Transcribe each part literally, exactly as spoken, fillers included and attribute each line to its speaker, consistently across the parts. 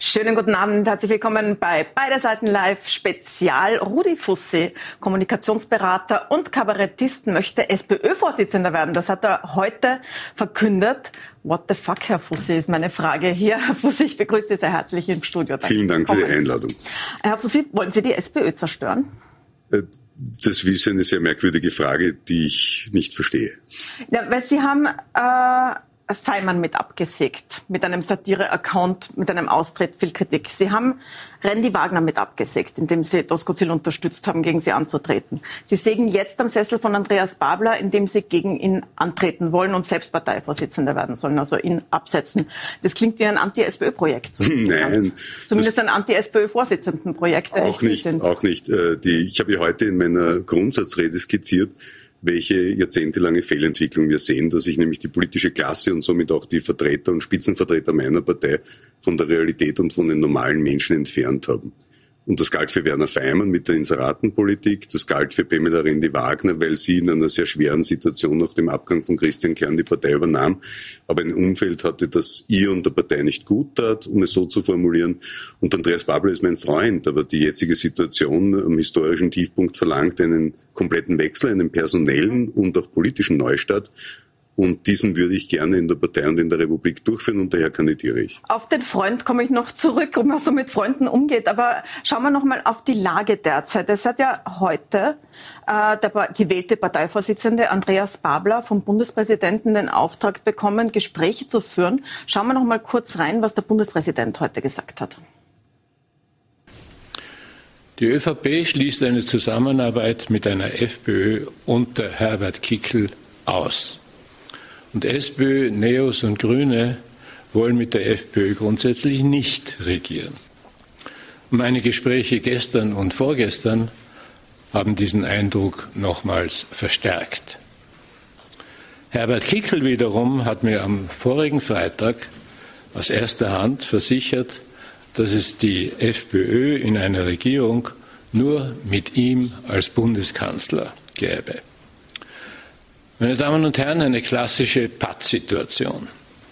Speaker 1: Schönen guten Abend, herzlich willkommen bei Beide Seiten Live Spezial. Rudi Fussi, Kommunikationsberater und Kabarettist, möchte SPÖ-Vorsitzender werden. Das hat er heute verkündet. What the fuck, Herr Fussi, ist meine Frage hier. Herr Fussi, ich begrüße Sie sehr herzlich im Studio. Danke.
Speaker 2: Vielen Dank für die Einladung.
Speaker 1: Herr Fussi, wollen Sie die SPÖ zerstören?
Speaker 2: Das ist eine sehr merkwürdige Frage, die ich nicht verstehe.
Speaker 1: Ja, weil Sie haben äh, Feimann mit abgesägt, mit einem Satire-Account, mit einem Austritt, viel Kritik. Sie haben Randy Wagner mit abgesägt, indem Sie Doskozil unterstützt haben, gegen Sie anzutreten. Sie sägen jetzt am Sessel von Andreas Babler, indem Sie gegen ihn antreten wollen und selbst Parteivorsitzender werden sollen, also ihn absetzen. Das klingt wie ein Anti-SPÖ-Projekt. So
Speaker 2: Nein.
Speaker 1: Zumindest ein Anti-SPÖ-Vorsitzenden-Projekt.
Speaker 2: Auch nicht, auch nicht. Die, ich habe ja heute in meiner Grundsatzrede skizziert, welche jahrzehntelange Fehlentwicklung wir sehen, dass sich nämlich die politische Klasse und somit auch die Vertreter und Spitzenvertreter meiner Partei von der Realität und von den normalen Menschen entfernt haben. Und das galt für Werner Feimann mit der Inseratenpolitik, das galt für Pamela Rendi-Wagner, weil sie in einer sehr schweren Situation nach dem Abgang von Christian Kern die Partei übernahm, aber ein Umfeld hatte, das ihr und der Partei nicht gut tat, um es so zu formulieren. Und Andreas Babler ist mein Freund, aber die jetzige Situation am historischen Tiefpunkt verlangt einen kompletten Wechsel, einen personellen und auch politischen Neustart. Und diesen würde ich gerne in der Partei und in der Republik durchführen und daher kandidiere ich.
Speaker 1: Auf den Freund komme ich noch zurück, ob man so mit Freunden umgeht. Aber schauen wir noch mal auf die Lage derzeit. Es hat ja heute äh, der gewählte Parteivorsitzende Andreas Babler vom Bundespräsidenten den Auftrag bekommen, Gespräche zu führen. Schauen wir noch mal kurz rein, was der Bundespräsident heute gesagt hat.
Speaker 3: Die ÖVP schließt eine Zusammenarbeit mit einer FPÖ unter Herbert Kickl aus. Und SPÖ, Neos und Grüne wollen mit der FPÖ grundsätzlich nicht regieren. Meine Gespräche gestern und vorgestern haben diesen Eindruck nochmals verstärkt. Herbert Kickl wiederum hat mir am vorigen Freitag aus erster Hand versichert, dass es die FPÖ in einer Regierung nur mit ihm als Bundeskanzler gäbe. Meine Damen und Herren, eine klassische Pattsituation.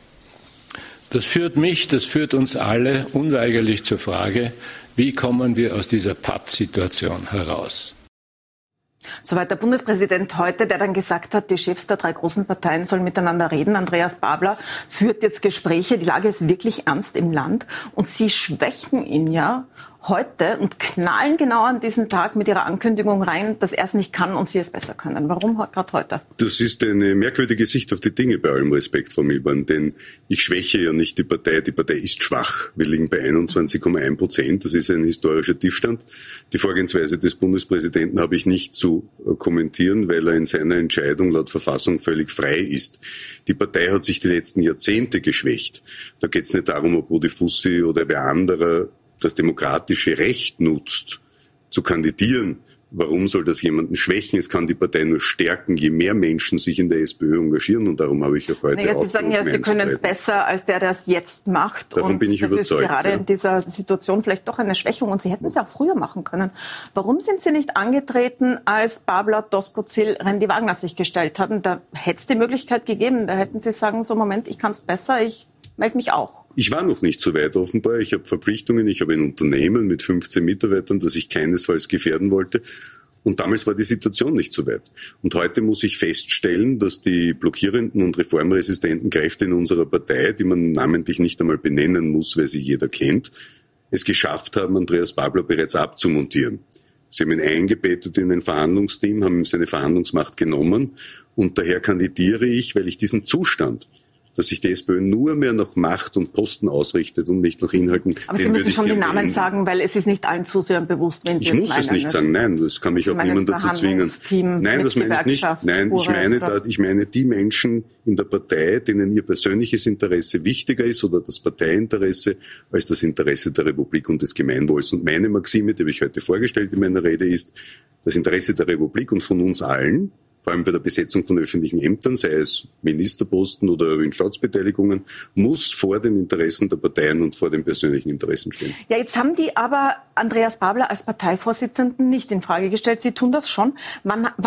Speaker 3: Das führt mich, das führt uns alle unweigerlich zur Frage, wie kommen wir aus dieser Pattsituation heraus?
Speaker 1: Soweit der Bundespräsident heute, der dann gesagt hat, die Chefs der drei großen Parteien sollen miteinander reden. Andreas Babler führt jetzt Gespräche. Die Lage ist wirklich ernst im Land. Und Sie schwächen ihn ja heute und knallen genau an diesen Tag mit Ihrer Ankündigung rein, dass er es nicht kann und Sie es besser können. Warum gerade heute?
Speaker 2: Das ist eine merkwürdige Sicht auf die Dinge, bei allem Respekt, Frau Milborn, denn ich schwäche ja nicht die Partei. Die Partei ist schwach. Wir liegen bei einundzwanzig Komma eins Prozent. Das ist ein historischer Tiefstand. Die Vorgehensweise des Bundespräsidenten habe ich nicht zu kommentieren, weil er in seiner Entscheidung laut Verfassung völlig frei ist. Die Partei hat sich die letzten Jahrzehnte geschwächt. Da geht es nicht darum, ob Rudi Fussi oder wer anderer das demokratische Recht nutzt, zu kandidieren. Warum soll das jemanden schwächen? Es kann die Partei nur stärken, je mehr Menschen sich in der SPÖ engagieren. Und darum habe ich auch heute
Speaker 1: naja, Sie sagen ja, Sie können es besser als der, der es jetzt macht.
Speaker 2: Davon
Speaker 1: und
Speaker 2: bin ich
Speaker 1: das
Speaker 2: überzeugt.
Speaker 1: Ist gerade
Speaker 2: ja.
Speaker 1: in dieser Situation vielleicht doch eine Schwächung. Und Sie hätten es ja auch früher machen können. Warum sind Sie nicht angetreten, als Babler, Doskozil, Randy Wagner sich gestellt hatten? Da hätte es die Möglichkeit gegeben. Da hätten Sie sagen, so Moment, ich kann es besser, ich melde mich auch.
Speaker 2: Ich war noch nicht so weit offenbar. Ich habe Verpflichtungen. Ich habe ein Unternehmen mit fünfzehn Mitarbeitern, das ich keinesfalls gefährden wollte. Und damals war die Situation nicht so weit. Und heute muss ich feststellen, dass die blockierenden und reformresistenten Kräfte in unserer Partei, die man namentlich nicht einmal benennen muss, weil sie jeder kennt, es geschafft haben, Andreas Babler bereits abzumontieren. Sie haben ihn eingebettet in ein Verhandlungsteam, haben ihm seine Verhandlungsmacht genommen. Und daher kandidiere ich, weil ich diesen Zustand, dass sich die SPÖ nur mehr nach Macht und Posten ausrichtet und nicht nach Inhalten.
Speaker 1: Aber Sie müssen schon die Namen beenden. sagen, weil es ist nicht allen Zusehern bewusst, wenn Sie
Speaker 2: ich
Speaker 1: jetzt
Speaker 2: muss es nicht sagen, nein, das kann mich auch niemand dazu zwingen. Nein, das meine ich nicht. Nein, ich meine, da, ich meine die Menschen in der Partei, denen ihr persönliches Interesse wichtiger ist oder das Parteiinteresse als das Interesse der Republik und des Gemeinwohls. Und meine Maxime, die habe ich heute vorgestellt in meiner Rede, ist, das Interesse der Republik und von uns allen, vor allem bei der Besetzung von öffentlichen Ämtern, sei es Ministerposten oder in Staatsbeteiligungen, muss vor den Interessen der Parteien und vor den persönlichen Interessen stehen.
Speaker 1: Ja, jetzt haben die aber Andreas Babler als Parteivorsitzenden nicht in Frage gestellt. Sie tun das schon. Wann, wann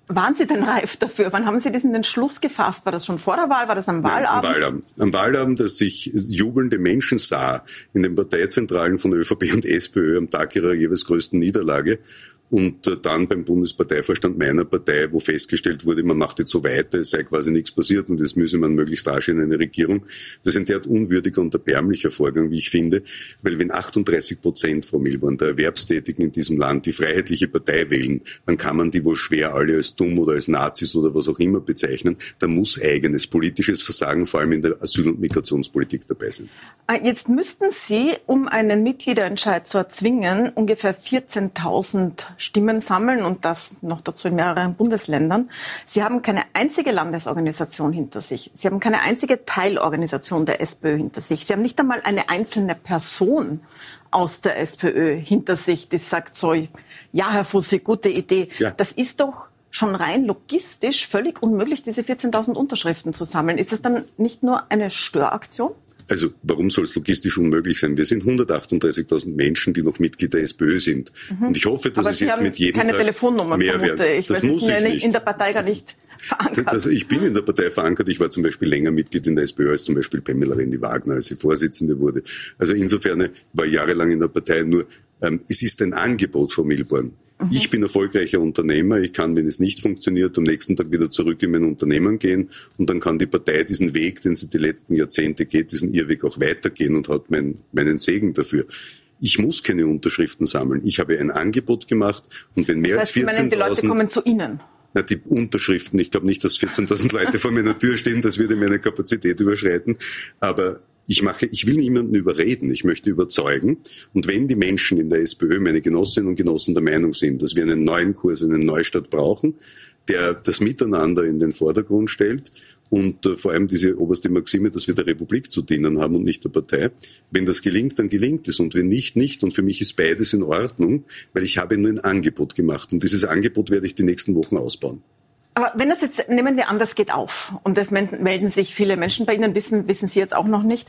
Speaker 1: waren Sie denn reif dafür? Wann haben Sie diesen Entschluss gefasst? War das schon vor der Wahl? War das am Wahlabend?
Speaker 2: Nein, am Wahlabend. Am Wahlabend, dass ich jubelnde Menschen sah in den Parteizentralen von ÖVP und SPÖ am Tag ihrer jeweils größten Niederlage. Und dann beim Bundesparteivorstand meiner Partei, wo festgestellt wurde, man macht jetzt so weiter, es sei quasi nichts passiert und jetzt müsse man möglichst rasch in eine Regierung. Das ist ein derart unwürdiger und erbärmlicher Vorgang, wie ich finde, weil wenn achtunddreißig Prozent, Frau Milborn, der Erwerbstätigen in diesem Land die Freiheitliche Partei wählen, dann kann man die wohl schwer alle als dumm oder als Nazis oder was auch immer bezeichnen. Da muss eigenes politisches Versagen, vor allem in der Asyl- und Migrationspolitik, dabei sein.
Speaker 1: Jetzt müssten Sie, um einen Mitgliederentscheid zu erzwingen, ungefähr vierzehntausend Stimmen sammeln und das noch dazu in mehreren Bundesländern. Sie haben keine einzige Landesorganisation hinter sich. Sie haben keine einzige Teilorganisation der SPÖ hinter sich. Sie haben nicht einmal eine einzelne Person aus der SPÖ hinter sich, die sagt so, ja, Herr Fussi, gute Idee. Ja. Das ist doch schon rein logistisch völlig unmöglich, diese vierzehntausend Unterschriften zu sammeln. Ist das dann nicht nur eine Störaktion?
Speaker 2: Also warum soll es logistisch unmöglich sein? Wir sind hundertachtunddreißigtausend Menschen, die noch Mitglied der SPÖ sind. Mhm. Und ich hoffe, dass
Speaker 1: Aber
Speaker 2: es
Speaker 1: Sie
Speaker 2: jetzt
Speaker 1: haben
Speaker 2: mit jedem
Speaker 1: keine
Speaker 2: Tag
Speaker 1: Telefonnummer,
Speaker 2: mehr
Speaker 1: vermute
Speaker 2: werden.
Speaker 1: ich.
Speaker 2: Das
Speaker 1: weil
Speaker 2: muss
Speaker 1: Sie sind
Speaker 2: ich
Speaker 1: ja
Speaker 2: nicht.
Speaker 1: in der Partei gar nicht verankert.
Speaker 2: Also ich bin in der Partei verankert. Ich war zum Beispiel länger Mitglied in der SPÖ als zum Beispiel Pamela Rendi-Wagner, als sie Vorsitzende wurde. Also insofern war ich jahrelang in der Partei. Nur ähm, es ist ein Angebot, Frau Milborn. Mhm. Ich bin erfolgreicher Unternehmer. Ich kann, wenn es nicht funktioniert, am nächsten Tag wieder zurück in mein Unternehmen gehen. Und dann kann die Partei diesen Weg, den sie die letzten Jahrzehnte geht, diesen Irrweg auch weitergehen und hat mein, meinen Segen dafür. Ich muss keine Unterschriften sammeln. Ich habe ein Angebot gemacht. Und wenn mehr
Speaker 1: das heißt,
Speaker 2: als vierzehntausend...
Speaker 1: die Leute kommen zu Ihnen?
Speaker 2: Na, die Unterschriften, ich glaube nicht, dass vierzehntausend Leute vor meiner Tür stehen. Das würde meine Kapazität überschreiten. Aber... Ich mache, ich will niemanden überreden, ich möchte überzeugen. Und wenn die Menschen in der SPÖ, meine Genossinnen und Genossen, der Meinung sind, dass wir einen neuen Kurs, einen Neustart brauchen, der das Miteinander in den Vordergrund stellt und äh, vor allem diese oberste Maxime, dass wir der Republik zu dienen haben und nicht der Partei. Wenn das gelingt, dann gelingt es und wenn nicht, nicht. Und für mich ist beides in Ordnung, weil ich habe nur ein Angebot gemacht. Und dieses Angebot werde ich die nächsten Wochen ausbauen.
Speaker 1: Aber wenn das jetzt, nehmen wir an, das geht auf und es melden sich viele Menschen bei Ihnen, wissen, wissen Sie jetzt auch noch nicht.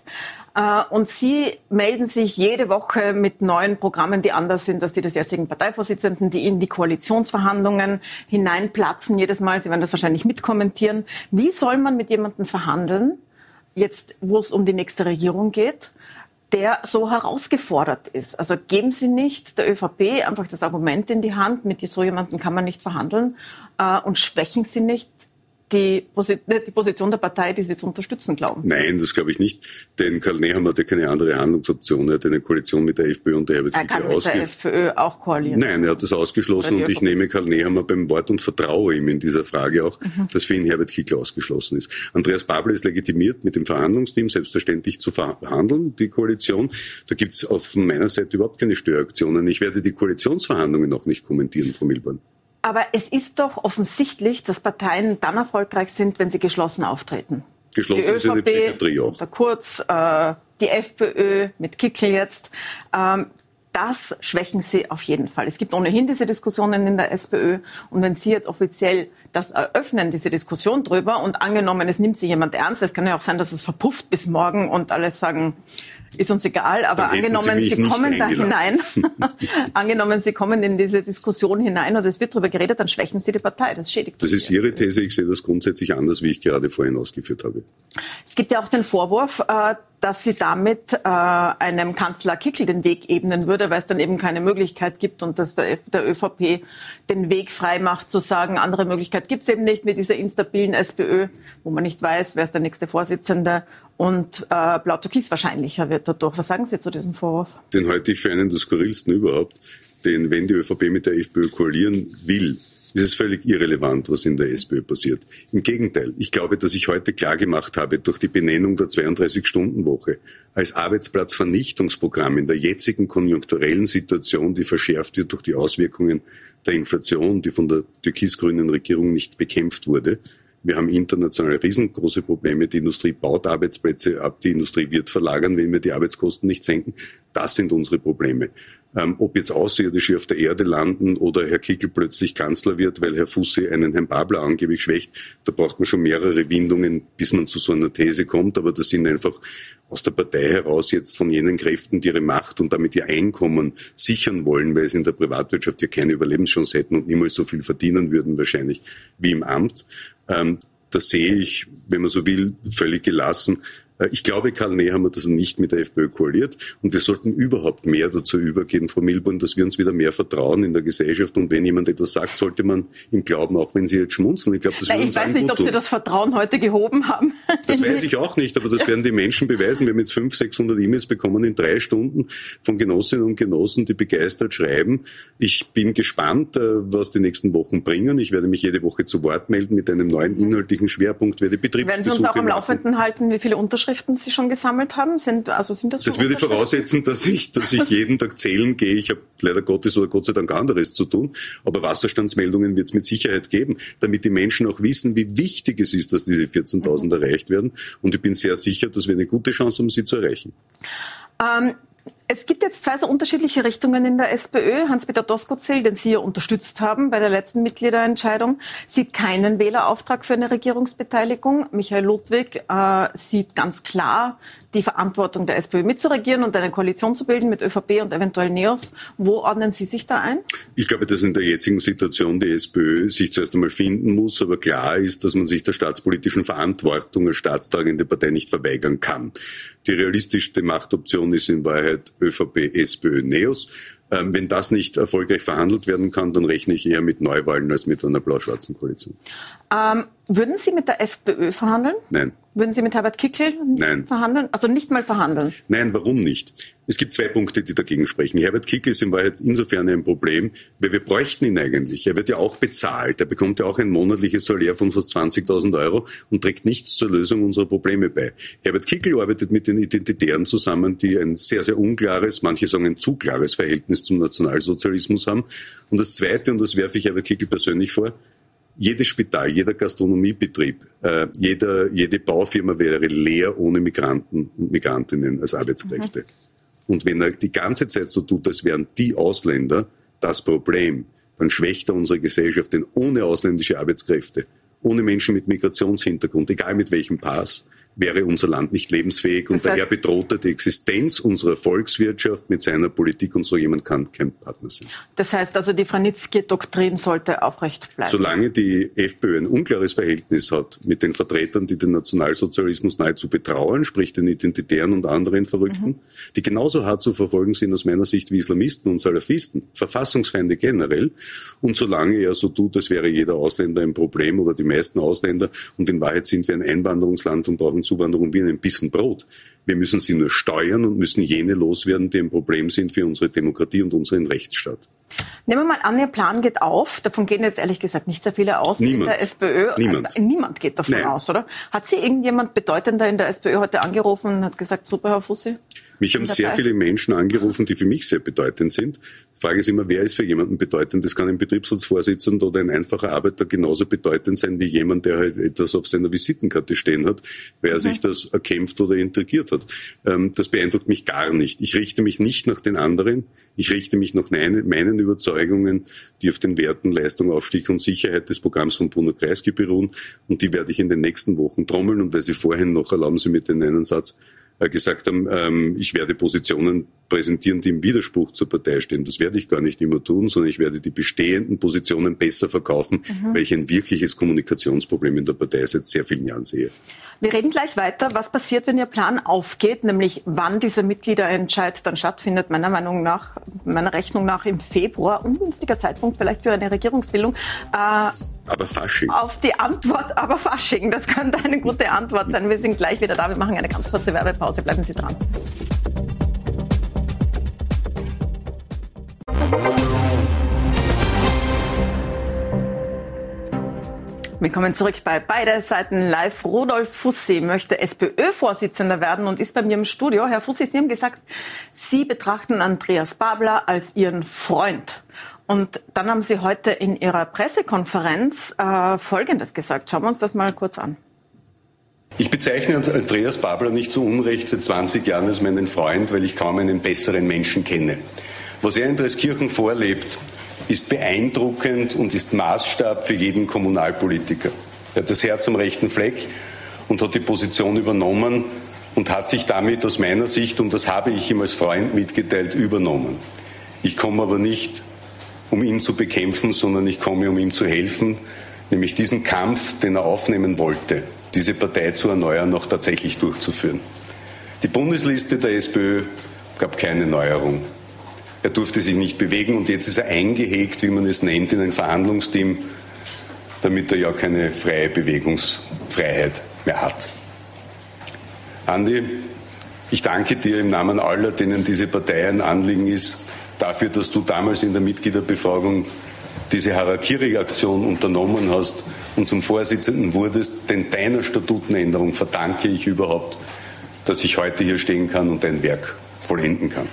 Speaker 1: Und Sie melden sich jede Woche mit neuen Programmen, die anders sind als die des jetzigen Parteivorsitzenden, die in die Koalitionsverhandlungen hineinplatzen jedes Mal. Sie werden das wahrscheinlich mitkommentieren. Wie soll man mit jemandem verhandeln, jetzt wo es um die nächste Regierung geht, der so herausgefordert ist? Also geben Sie nicht der ÖVP einfach das Argument in die Hand, mit so jemandem kann man nicht verhandeln, äh, und schwächen Sie nicht die, Posi- die Position der Partei, die Sie zu unterstützen glauben?
Speaker 2: Nein, das glaube ich nicht. Denn Karl Nehammer hat ja keine andere Handlungsoption. Er hat eine Koalition mit der FPÖ und der Herbert Kickl ausgeschlossen. Er kann mit der FPÖ auch koalieren. Nein, er hat das ausgeschlossen und ich nehme Karl Nehammer beim Wort und vertraue ihm in dieser Frage auch, mhm. dass für ihn Herbert Kickl ausgeschlossen ist. Andreas Babler ist legitimiert, mit dem Verhandlungsteam selbstverständlich zu verhandeln, die Koalition. Da gibt es auf meiner Seite überhaupt keine Störaktionen. Ich werde die Koalitionsverhandlungen auch nicht kommentieren, Frau Milborn.
Speaker 1: Aber es ist doch offensichtlich, dass Parteien dann erfolgreich sind, wenn sie geschlossen auftreten.
Speaker 2: Geschlossen
Speaker 1: die ÖVP,
Speaker 2: ist eine Psychiatrie auch.
Speaker 1: Der Kurz, äh, die FPÖ mit Kickl jetzt. Ähm, das schwächen sie auf jeden Fall. Es gibt ohnehin diese Diskussionen in der SPÖ. Und wenn Sie jetzt offiziell das eröffnen, diese Diskussion drüber, und angenommen, es nimmt sich jemand ernst, es kann ja auch sein, dass es verpufft bis morgen und alle sagen, ist uns egal, aber angenommen, Sie, Sie kommen da hinein, angenommen, Sie kommen in diese Diskussion hinein und es wird darüber geredet, dann schwächen Sie die Partei. Das schädigt.
Speaker 2: Das ist Ihre These. Ich sehe das grundsätzlich anders, wie ich gerade vorhin ausgeführt habe.
Speaker 1: Es gibt ja auch den Vorwurf, dass sie damit äh, einem Kanzler Kickl den Weg ebnen würde, weil es dann eben keine Möglichkeit gibt und dass der, der ÖVP den Weg frei macht, zu sagen, andere Möglichkeit gibt es eben nicht mit dieser instabilen SPÖ, wo man nicht weiß, wer ist der nächste Vorsitzende, und äh, Blau-Türkis wahrscheinlicher wird dadurch. Was sagen Sie zu diesem Vorwurf?
Speaker 2: Den halte ich für einen der skurrilsten überhaupt. Denn wenn die ÖVP mit der FPÖ koalieren will, ist es völlig irrelevant, was in der SPÖ passiert. Im Gegenteil, ich glaube, dass ich heute klargemacht habe, durch die Benennung der zweiunddreißig-Stunden-Woche als Arbeitsplatzvernichtungsprogramm in der jetzigen konjunkturellen Situation, die verschärft wird durch die Auswirkungen der Inflation, die von der türkis-grünen Regierung nicht bekämpft wurde. Wir haben international riesengroße Probleme. Die Industrie baut Arbeitsplätze ab. Die Industrie wird verlagern, wenn wir die Arbeitskosten nicht senken. Das sind unsere Probleme. Ähm, ob jetzt Außerirdische auf der Erde landen oder Herr Kickl plötzlich Kanzler wird, weil Herr Fussi einen Herrn Babler angeblich schwächt, da braucht man schon mehrere Windungen, bis man zu so einer These kommt. Aber das sind einfach aus der Partei heraus jetzt von jenen Kräften, die ihre Macht und damit ihr Einkommen sichern wollen, weil sie in der Privatwirtschaft ja keine Überlebenschance hätten und niemals so viel verdienen würden wahrscheinlich wie im Amt. Ähm, das sehe ich, wenn man so will, völlig gelassen. Ich glaube, Karl Nehammer, dass er nicht mit der FPÖ koaliert. Und wir sollten überhaupt mehr dazu übergehen, Frau Milborn, dass wir uns wieder mehr vertrauen in der Gesellschaft. Und wenn jemand etwas sagt, sollte man ihm glauben, auch wenn Sie jetzt schmunzeln. Ich glaube, das
Speaker 1: Nein,
Speaker 2: würde
Speaker 1: ich
Speaker 2: uns
Speaker 1: weiß nicht, ob Sie das Vertrauen heute gehoben haben.
Speaker 2: Das weiß ich auch nicht, aber das werden die Menschen beweisen. Wir haben jetzt fünfhundert, sechshundert E-Mails bekommen in drei Stunden von Genossinnen und Genossen, die begeistert schreiben. Ich bin gespannt, was die nächsten Wochen bringen. Ich werde mich jede Woche zu Wort melden mit einem neuen inhaltlichen Schwerpunkt, werde Betriebsbesuche
Speaker 1: Werden Sie uns auch am
Speaker 2: machen.
Speaker 1: Laufenden halten, wie viele Unterschriften Sie schon gesammelt haben? Sind, also sind das schon
Speaker 2: Das würde voraussetzen, dass ich, dass ich jeden Tag zählen gehe. Ich habe leider Gottes oder Gott sei Dank anderes zu tun. Aber Wasserstandsmeldungen wird es mit Sicherheit geben, damit die Menschen auch wissen, wie wichtig es ist, dass diese vierzehntausend mhm. erreicht werden. Und ich bin sehr sicher, dass wir eine gute Chance haben, sie zu erreichen.
Speaker 1: Ähm, Es gibt jetzt zwei so unterschiedliche Richtungen in der SPÖ. Hans-Peter Doskozil, den Sie ja unterstützt haben bei der letzten Mitgliederentscheidung, sieht keinen Wählerauftrag für eine Regierungsbeteiligung. Michael Ludwig äh, sieht ganz klar die Verantwortung der SPÖ mitzuregieren und eine Koalition zu bilden mit ÖVP und eventuell NEOS. Wo ordnen Sie sich da ein?
Speaker 2: Ich glaube, dass in der jetzigen Situation die SPÖ sich zuerst einmal finden muss, aber klar ist, dass man sich der staatspolitischen Verantwortung als staatstragende Partei nicht verweigern kann. Die realistischste Machtoption ist in Wahrheit ÖVP, SPÖ, NEOS. Ähm, wenn das nicht erfolgreich verhandelt werden kann, dann rechne ich eher mit Neuwahlen als mit einer blau-schwarzen Koalition.
Speaker 1: Ähm, würden Sie mit der FPÖ verhandeln?
Speaker 2: Nein.
Speaker 1: Würden Sie mit Herbert Kickl
Speaker 2: Nein.
Speaker 1: verhandeln? Also nicht mal verhandeln?
Speaker 2: Nein, warum nicht? Es gibt zwei Punkte, die dagegen sprechen. Herbert Kickl ist in Wahrheit insofern ein Problem, weil wir bräuchten ihn eigentlich. Er wird ja auch bezahlt. Er bekommt ja auch ein monatliches Salär von fast zwanzigtausend Euro und trägt nichts zur Lösung unserer Probleme bei. Herbert Kickl arbeitet mit den Identitären zusammen, die ein sehr, sehr unklares, manche sagen ein zu klares Verhältnis zum Nationalsozialismus haben. Und das Zweite, und das werfe ich Herbert Kickl persönlich vor, jedes Spital, jeder Gastronomiebetrieb, äh, jeder, jede Baufirma wäre leer ohne Migranten und Migrantinnen als Arbeitskräfte. Mhm. Und wenn er die ganze Zeit so tut, als wären die Ausländer das Problem, dann schwächt er unsere Gesellschaft, denn ohne ausländische Arbeitskräfte, ohne Menschen mit Migrationshintergrund, egal mit welchem Pass, wäre unser Land nicht lebensfähig. Und das heißt, daher bedroht er die Existenz unserer Volkswirtschaft mit seiner Politik und so jemand kann kein Partner sein.
Speaker 1: Das heißt also, die Vranitzky-Doktrin sollte aufrecht bleiben.
Speaker 2: Solange die FPÖ ein unklares Verhältnis hat mit den Vertretern, die den Nationalsozialismus nahezu betrauern, sprich den Identitären und anderen Verrückten, mhm. die genauso hart zu verfolgen sind aus meiner Sicht wie Islamisten und Salafisten, Verfassungsfeinde generell. Und solange er so tut, als wäre jeder Ausländer ein Problem oder die meisten Ausländer, und in Wahrheit sind wir ein Einwanderungsland und brauchen Zuwanderung wie einen Bissen Brot. Wir müssen sie nur steuern und müssen jene loswerden, die ein Problem sind für unsere Demokratie und unseren Rechtsstaat.
Speaker 1: Nehmen wir mal an, Ihr Plan geht auf. Davon gehen jetzt ehrlich gesagt nicht sehr viele aus.
Speaker 2: Niemand.
Speaker 1: In der SPÖ.
Speaker 2: Niemand.
Speaker 1: Niemand geht davon
Speaker 2: Nein.
Speaker 1: aus, oder? Hat Sie irgendjemand bedeutender in der SPÖ heute angerufen und hat gesagt, super, Herr Fussi?
Speaker 2: Mich haben sehr viele Menschen angerufen, die für mich sehr bedeutend sind. Die Frage ist immer, wer ist für jemanden bedeutend? Das kann ein Betriebsratsvorsitzender oder ein einfacher Arbeiter genauso bedeutend sein wie jemand, der halt etwas auf seiner Visitenkarte stehen hat, weil er mhm. sich das erkämpft oder intrigiert hat. Ähm, das beeindruckt mich gar nicht. Ich richte mich nicht nach den anderen. Ich richte mich nach meinen Überzeugungen, die auf den Werten Leistung, Aufstieg und Sicherheit des Programms von Bruno Kreisky beruhen. Und die werde ich in den nächsten Wochen trommeln. Und weil Sie vorhin noch, erlauben Sie mir den einen Satz, gesagt haben, ähm, ich werde Positionen präsentieren, die im Widerspruch zur Partei stehen. Das werde ich gar nicht immer tun, sondern ich werde die bestehenden Positionen besser verkaufen, mhm. weil ich ein wirkliches Kommunikationsproblem in der Partei seit sehr vielen Jahren sehe.
Speaker 1: Wir reden gleich weiter, was passiert, wenn Ihr Plan aufgeht, nämlich wann dieser Mitgliederentscheid dann stattfindet, meiner Meinung nach, meiner Rechnung nach im Februar. Ungünstiger Zeitpunkt vielleicht für eine Regierungsbildung. Äh,
Speaker 2: aber Fasching.
Speaker 1: Auf die Antwort, aber Fasching, das könnte eine gute Antwort sein. Wir sind gleich wieder da, wir machen eine ganz kurze Werbepause, bleiben Sie dran. Willkommen zurück bei Beide Seiten live. Rudolf Fussi möchte SPÖ-Vorsitzender werden und ist bei mir im Studio. Herr Fussi, Sie haben gesagt, Sie betrachten Andreas Babler als Ihren Freund. Und dann haben Sie heute in Ihrer Pressekonferenz äh, Folgendes gesagt. Schauen wir uns das mal kurz an.
Speaker 2: Ich bezeichne Andreas Babler nicht zu Unrecht seit zwanzig Jahren als meinen Freund, weil ich kaum einen besseren Menschen kenne. Was er in Dreskirchen vorlebt, ist beeindruckend und ist Maßstab für jeden Kommunalpolitiker. Er hat das Herz am rechten Fleck und hat die Position übernommen und hat sich damit aus meiner Sicht, und das habe ich ihm als Freund mitgeteilt, übernommen. Ich komme aber nicht, um ihn zu bekämpfen, sondern ich komme, um ihm zu helfen, nämlich diesen Kampf, den er aufnehmen wollte, diese Partei zu erneuern, auch tatsächlich durchzuführen. Die Bundesliste der SPÖ gab keine Neuerung. Er durfte sich nicht bewegen und jetzt ist er eingehegt, wie man es nennt, in ein Verhandlungsteam, damit er ja keine freie Bewegungsfreiheit mehr hat. Andi, ich danke dir im Namen aller, denen diese Partei ein Anliegen ist, dafür, dass du damals in der Mitgliederbefragung diese Harakiri-Aktion unternommen hast und zum Vorsitzenden wurdest. Denn deiner Statutenänderung verdanke ich überhaupt, dass ich heute hier stehen kann und dein Werk vollenden kann.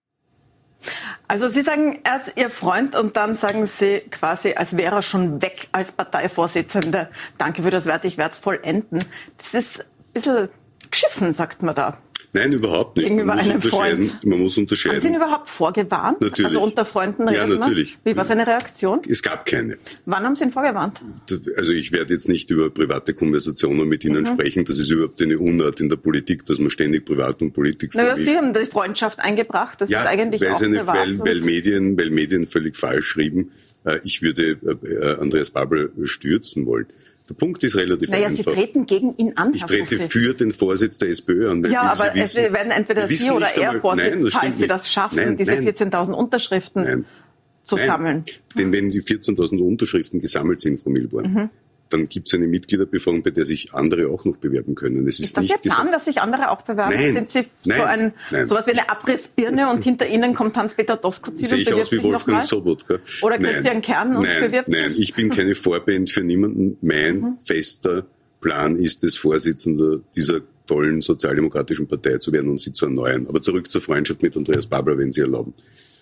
Speaker 1: Also Sie sagen erst Ihr Freund und dann sagen Sie quasi, als wäre er schon weg als Parteivorsitzender. Danke für das Wert, ich werde es vollenden. Das ist ein bisschen geschissen, sagt man da.
Speaker 2: Nein, überhaupt nicht.
Speaker 1: Gegenüber
Speaker 2: man, muss
Speaker 1: einem
Speaker 2: unterscheiden.
Speaker 1: Freund.
Speaker 2: man muss unterscheiden.
Speaker 1: Haben Sie ihn überhaupt vorgewarnt?
Speaker 2: Natürlich.
Speaker 1: Also unter Freunden reden
Speaker 2: Ja, natürlich.
Speaker 1: wir? Wie war seine Reaktion?
Speaker 2: Es gab keine.
Speaker 1: Wann haben Sie ihn vorgewarnt?
Speaker 2: Also ich werde jetzt nicht über private Konversationen mit Ihnen mhm. sprechen. Das ist überhaupt eine Unart in der Politik, dass man ständig Privat und Politik
Speaker 1: naja,
Speaker 2: vermischt.
Speaker 1: Sie haben die Freundschaft eingebracht. Das
Speaker 2: ja,
Speaker 1: ist eigentlich
Speaker 2: weil
Speaker 1: auch
Speaker 2: eine,
Speaker 1: privat.
Speaker 2: Weil, weil, Medien, weil Medien völlig falsch schrieben, ich würde Andreas Babel stürzen wollen. Der Punkt ist relativ
Speaker 1: naja,
Speaker 2: einfach.
Speaker 1: Sie treten gegen ihn an,
Speaker 2: Ich
Speaker 1: Herr
Speaker 2: trete
Speaker 1: Fussi.
Speaker 2: für den Vorsitz der SPÖ an.
Speaker 1: Ja, aber
Speaker 2: Sie wissen,
Speaker 1: es werden entweder Sie oder er Vorsitz, falls Sie das schaffen, nein, diese vierzehntausend Unterschriften nein, zu
Speaker 2: nein.
Speaker 1: sammeln.
Speaker 2: Denn wenn die vierzehntausend Unterschriften gesammelt sind, Frau Milborn, mhm. dann gibt es eine Mitgliederbefragung, bei der sich andere auch noch bewerben können. Es ist,
Speaker 1: ist das
Speaker 2: nicht
Speaker 1: Ihr Plan, dass sich andere auch bewerben?
Speaker 2: Nein,
Speaker 1: Sind Sie
Speaker 2: nein,
Speaker 1: so ein,
Speaker 2: nein.
Speaker 1: sowas wie eine Abrissbirne und hinter Ihnen kommt Hans-Peter Doskozil
Speaker 2: Sehe
Speaker 1: und
Speaker 2: ich
Speaker 1: bewirbt
Speaker 2: aus wie
Speaker 1: sich
Speaker 2: Wolfgang Sobotka?
Speaker 1: Oder Christian
Speaker 2: nein,
Speaker 1: Kern und
Speaker 2: nein,
Speaker 1: bewirbt
Speaker 2: nein,
Speaker 1: sich?
Speaker 2: Nein, ich bin keine Vorband für niemanden. Mein mhm. fester Plan ist es, Vorsitzender dieser tollen sozialdemokratischen Partei zu werden und sie zu erneuern. Aber zurück zur Freundschaft mit Andreas Babler, wenn Sie erlauben.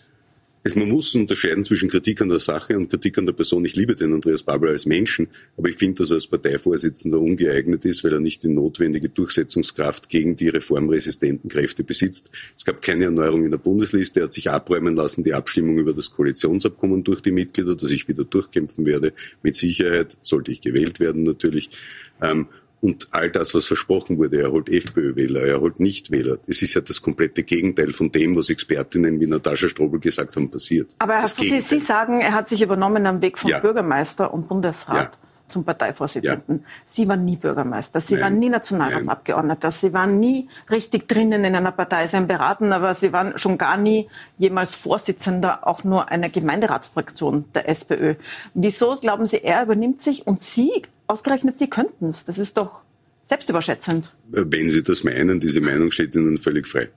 Speaker 2: Es, man muss unterscheiden zwischen Kritik an der Sache und Kritik an der Person. Ich liebe den Andreas Babler als Menschen, aber ich finde, dass er als Parteivorsitzender ungeeignet ist, weil er nicht die notwendige Durchsetzungskraft gegen die reformresistenten Kräfte besitzt. Es gab keine Erneuerung in der Bundesliste. Er hat sich abräumen lassen, die Abstimmung über das Koalitionsabkommen durch die Mitglieder, dass ich wieder durchkämpfen werde. Mit Sicherheit sollte ich gewählt werden natürlich. Ähm, Und all das, was versprochen wurde, er holt FPÖ-Wähler, er holt Nichtwähler. Es ist ja das komplette Gegenteil von dem, was Expertinnen wie Natascha Strobel gesagt haben, passiert.
Speaker 1: Aber Herr Fussi, Sie sagen, er hat sich übernommen am Weg vom ja. Bürgermeister und Bundesrat. Ja. zum Parteivorsitzenden. Ja. Sie waren nie Bürgermeister, Sie Nein. waren nie Nationalratsabgeordneter, Nein. Sie waren nie richtig drinnen in einer Partei, Sie haben beraten, aber Sie waren schon gar nie jemals Vorsitzender, auch nur einer Gemeinderatsfraktion der SPÖ. Wieso glauben Sie, er übernimmt sich und Sie, ausgerechnet Sie könnten es? Das ist doch selbstüberschätzend.
Speaker 2: Wenn Sie das meinen, diese Meinung steht Ihnen völlig frei.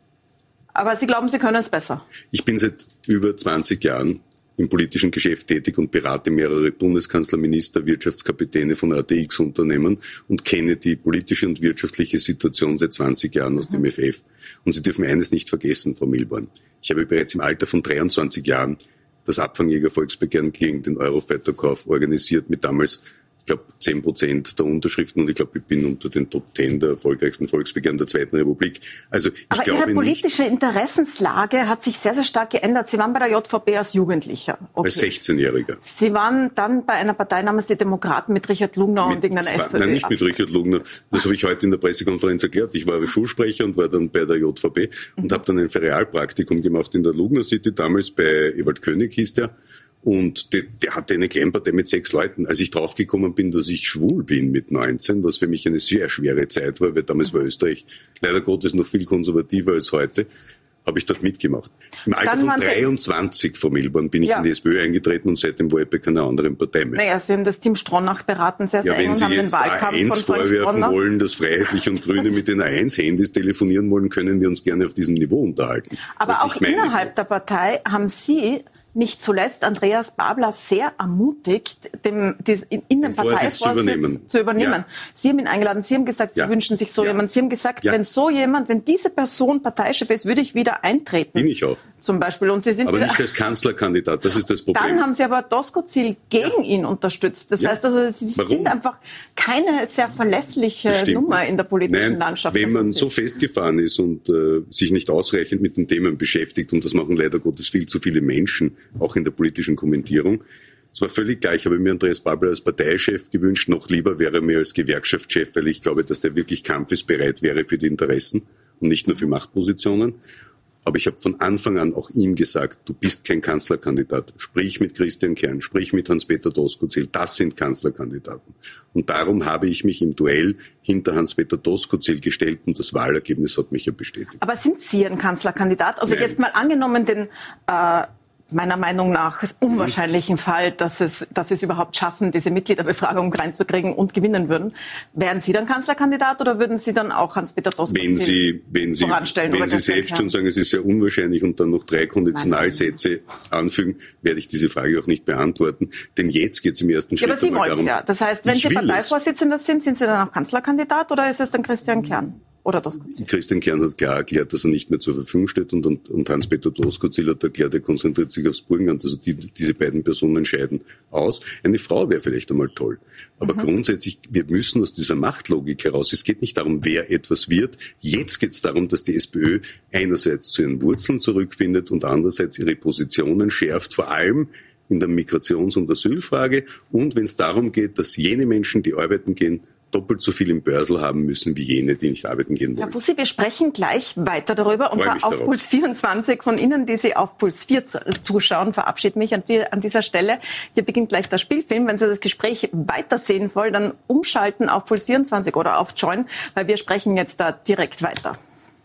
Speaker 1: Aber Sie glauben, Sie können es besser?
Speaker 2: Ich bin seit über zwanzig Jahren im politischen Geschäft tätig und berate mehrere Bundeskanzler, Minister, Wirtschaftskapitäne von A T X-Unternehmen und kenne die politische und wirtschaftliche Situation seit zwanzig Jahren aus mhm. dem F F. Und Sie dürfen eines nicht vergessen, Frau Milborn. Ich habe bereits im Alter von dreiundzwanzig Jahren das Abfangjäger-Volksbegehren gegen den Eurofighter-Kauf organisiert mit damals, ich glaube, zehn Prozent der Unterschriften, und ich glaube, ich bin unter den Top zehn der erfolgreichsten Volksbegehren der Zweiten Republik. Also ich
Speaker 1: Aber
Speaker 2: glaube
Speaker 1: Ihre politische
Speaker 2: nicht,
Speaker 1: Interessenslage hat sich sehr, sehr stark geändert. Sie waren bei der J V B als Jugendlicher. Okay.
Speaker 2: Als sechzehnjähriger.
Speaker 1: Sie waren dann bei einer Partei namens die Demokraten mit Richard Lugner mit, und irgendeiner FPÖ.
Speaker 2: Nein, nicht mit Richard Lugner. Das habe ich heute in der Pressekonferenz erklärt. Ich war Schulsprecher und war dann bei der J V B und mhm. habe dann ein Ferialpraktikum gemacht in der Lugner City, damals bei Ewald König hieß der. Und der, der hatte eine Kleinpartei mit sechs Leuten. Als ich draufgekommen bin, dass ich schwul bin mit neunzehn, was für mich eine sehr schwere Zeit war, weil damals war Österreich leider Gottes noch viel konservativer als heute, habe ich dort mitgemacht. Im Alter von dreiundzwanzig, Frau Milborn, bin ich ja. in die SPÖ eingetreten und seitdem war ich bei keiner anderen Partei mehr.
Speaker 1: Naja, Sie haben das Team Stronach beraten sehr, sehr
Speaker 2: ja,
Speaker 1: eng und haben den
Speaker 2: Wenn
Speaker 1: Wahlkampf
Speaker 2: Sie jetzt A eins vorwerfen wollen, dass Freiheitliche und Grüne mit den A eins Handys telefonieren wollen, können wir uns gerne auf diesem Niveau unterhalten.
Speaker 1: Aber auch innerhalb der Partei haben Sie nicht zuletzt Andreas Babler sehr ermutigt, dem, des, in, in den Parteivorsitz zu übernehmen. Zu übernehmen. Ja. Sie haben ihn eingeladen, Sie haben gesagt, Sie ja. wünschen sich so ja. jemand. Sie haben gesagt, ja. wenn so jemand, wenn diese Person Parteichef ist, würde ich wieder eintreten.
Speaker 2: Bin ich auch.
Speaker 1: Zum Beispiel. Und Sie sind
Speaker 2: aber
Speaker 1: wieder,
Speaker 2: nicht als Kanzlerkandidat, das ist das Problem.
Speaker 1: Dann haben Sie aber Doskozil gegen ja. ihn unterstützt. Das ja. heißt also, Sie Warum? sind einfach keine sehr verlässliche Nummer in der politischen
Speaker 2: Nein,
Speaker 1: Landschaft.
Speaker 2: Wenn man so festgefahren ist und äh, sich nicht ausreichend mit den Themen beschäftigt, und das machen leider Gottes viel zu viele Menschen, auch in der politischen Kommentierung. Es war völlig gleich. Ich habe mir Andreas Babler als Parteichef gewünscht. Noch lieber wäre er mir als Gewerkschaftschef, weil ich glaube, dass der wirklich kampfesbereit wäre für die Interessen und nicht nur für Machtpositionen. Aber ich habe von Anfang an auch ihm gesagt, du bist kein Kanzlerkandidat. Sprich mit Christian Kern, sprich mit Hans-Peter Doskozil. Das sind Kanzlerkandidaten. Und darum habe ich mich im Duell hinter Hans-Peter Doskozil gestellt und das Wahlergebnis hat mich ja bestätigt.
Speaker 1: Aber sind Sie ein Kanzlerkandidat? Also Nein. jetzt mal angenommen den äh, meiner Meinung nach unwahrscheinlichen Fall, dass es, dass Sie es überhaupt schaffen, diese Mitgliederbefragung reinzukriegen und gewinnen würden. Wären Sie dann Kanzlerkandidat oder würden Sie dann auch Hans-Peter Doskozil
Speaker 2: wenn Sie, wenn Sie, voranstellen? Wenn Sie selbst schon sagen, es ist sehr unwahrscheinlich und dann noch drei Konditionalsätze anfügen, werde ich diese Frage auch nicht beantworten. Denn jetzt geht es im ersten Schritt
Speaker 1: ja, aber Sie wollen es ja. Das heißt, wenn Sie Parteivorsitzender sind, sind Sie dann auch Kanzlerkandidat oder ist es dann Christian Kern? Oder Doskozil?
Speaker 2: Christian Kern hat klar erklärt, dass er nicht mehr zur Verfügung steht und, und, und Hans-Peter Doskozil hat erklärt, er konzentriert sich aufs Burgenland. Also die, diese beiden Personen scheiden aus. Eine Frau wäre vielleicht einmal toll. Aber mhm. grundsätzlich, wir müssen aus dieser Machtlogik heraus, es geht nicht darum, wer etwas wird. Jetzt geht es darum, dass die SPÖ einerseits zu ihren Wurzeln zurückfindet und andererseits ihre Positionen schärft, vor allem in der Migrations- und Asylfrage. Und wenn es darum geht, dass jene Menschen, die arbeiten gehen, doppelt so viel im Börsel haben müssen wie jene, die nicht arbeiten gehen wollen.
Speaker 1: Herr Fussi, wir sprechen gleich weiter darüber. Und zwar auf darauf. Puls vierundzwanzig. Von Ihnen, die Sie auf Puls vier zuschauen, verabschiede mich an, die, an dieser Stelle. Hier beginnt gleich der Spielfilm. Wenn Sie das Gespräch weitersehen wollen, dann umschalten auf Puls vierundzwanzig oder auf Join, weil wir sprechen jetzt da direkt weiter.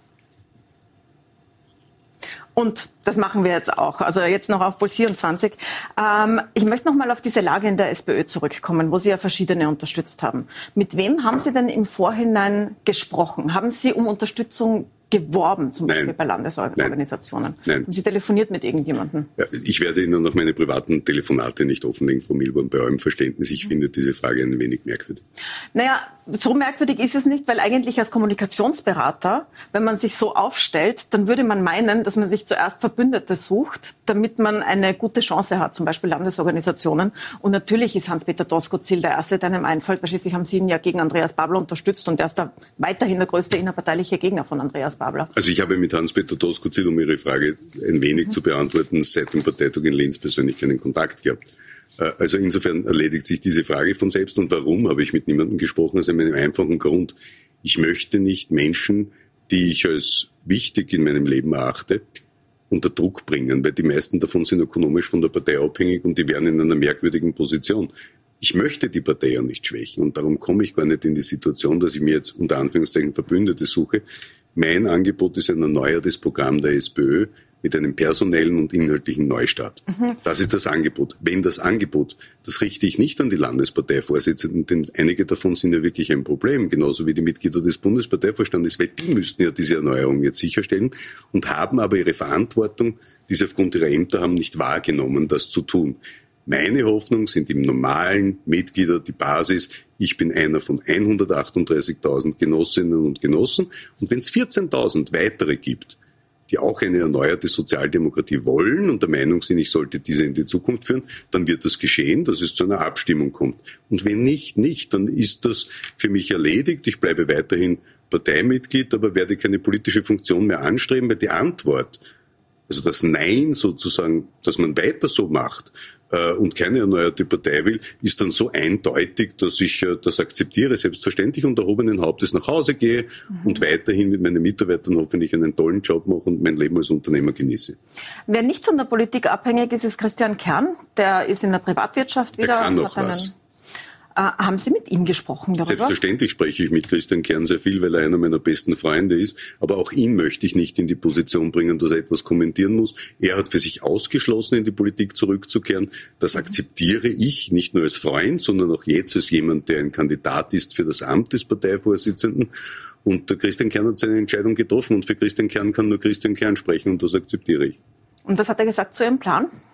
Speaker 1: Und das machen wir jetzt auch. Also jetzt noch auf Puls vierundzwanzig. Ähm, ich möchte noch mal auf diese Lage in der SPÖ zurückkommen, wo Sie ja verschiedene unterstützt haben. Mit wem haben Sie denn im Vorhinein gesprochen? Haben Sie um Unterstützung geworben, zum Beispiel Nein. bei Landesorganisationen?
Speaker 2: Nein.
Speaker 1: Haben Sie telefoniert mit irgendjemandem?
Speaker 2: Ja, ich werde Ihnen noch meine privaten Telefonate nicht offenlegen, Frau Milborn, bei eurem Verständnis. Ich finde diese Frage ein wenig merkwürdig.
Speaker 1: Naja, so merkwürdig ist es nicht, weil eigentlich als Kommunikationsberater, wenn man sich so aufstellt, dann würde man meinen, dass man sich zuerst Verbündete sucht, damit man eine gute Chance hat, zum Beispiel Landesorganisationen. Und natürlich ist Hans-Peter Doskozil der Erste, der einem einfällt, weil schließlich haben Sie ihn ja gegen Andreas Babler unterstützt und der ist da weiterhin der größte innerparteiliche Gegner von Andreas Babler.
Speaker 2: Also ich habe mit Hans-Peter Doskozil, um Ihre Frage ein wenig mhm. zu beantworten, seit dem Parteitag in Linz persönlich keinen Kontakt gehabt. Also insofern erledigt sich diese Frage von selbst. Und warum habe ich mit niemandem gesprochen? Aus einem einfachen Grund. Ich möchte nicht Menschen, die ich als wichtig in meinem Leben erachte, unter Druck bringen, weil die meisten davon sind ökonomisch von der Partei abhängig und die wären in einer merkwürdigen Position. Ich möchte die Partei ja nicht schwächen und darum komme ich gar nicht in die Situation, dass ich mir jetzt unter Anführungszeichen Verbündete suche. Mein Angebot ist ein erneuertes Programm der SPÖ mit einem personellen und inhaltlichen Neustart. Mhm. Das ist das Angebot. Wenn das Angebot, das richte ich nicht an die Landesparteivorsitzenden, denn einige davon sind ja wirklich ein Problem, genauso wie die Mitglieder des Bundesparteivorstandes, weil die müssten ja diese Erneuerung jetzt sicherstellen und haben aber ihre Verantwortung, die sie aufgrund ihrer Ämter haben, nicht wahrgenommen, das zu tun. Meine Hoffnung sind im normalen Mitglieder die Basis. Ich bin einer von hundertachtunddreißigtausend Genossinnen und Genossen. Und wenn es vierzehntausend weitere gibt, die auch eine erneuerte Sozialdemokratie wollen und der Meinung sind, ich sollte diese in die Zukunft führen, dann wird das geschehen, dass es zu einer Abstimmung kommt. Und wenn nicht, nicht, dann ist das für mich erledigt. Ich bleibe weiterhin Parteimitglied, aber werde keine politische Funktion mehr anstreben, weil die Antwort, also das Nein sozusagen, dass man weiter so macht, und keine erneuerte Partei will, ist dann so eindeutig, dass ich das akzeptiere, selbstverständlich unter erhobenen Hauptes nach Hause gehe mhm. und weiterhin mit meinen Mitarbeitern hoffentlich einen tollen Job mache und mein Leben als Unternehmer genieße.
Speaker 1: Wer nicht von der Politik abhängig ist, ist Christian Kern. Der ist in der Privatwirtschaft wieder.
Speaker 2: Der kann
Speaker 1: und
Speaker 2: auch
Speaker 1: hat
Speaker 2: was.
Speaker 1: Einen Äh, haben Sie mit ihm gesprochen darüber?
Speaker 2: Selbstverständlich spreche ich mit Christian Kern sehr viel, weil er einer meiner besten Freunde ist. Aber auch ihn möchte ich nicht in die Position bringen, dass er etwas kommentieren muss. Er hat für sich ausgeschlossen, in die Politik zurückzukehren. Das akzeptiere ich nicht nur als Freund, sondern auch jetzt als jemand, der ein Kandidat ist für das Amt des Parteivorsitzenden. Und der Christian Kern hat seine Entscheidung getroffen. Und für Christian Kern kann nur Christian Kern sprechen und das akzeptiere ich.
Speaker 1: Und was hat er gesagt zu Ihrem Plan?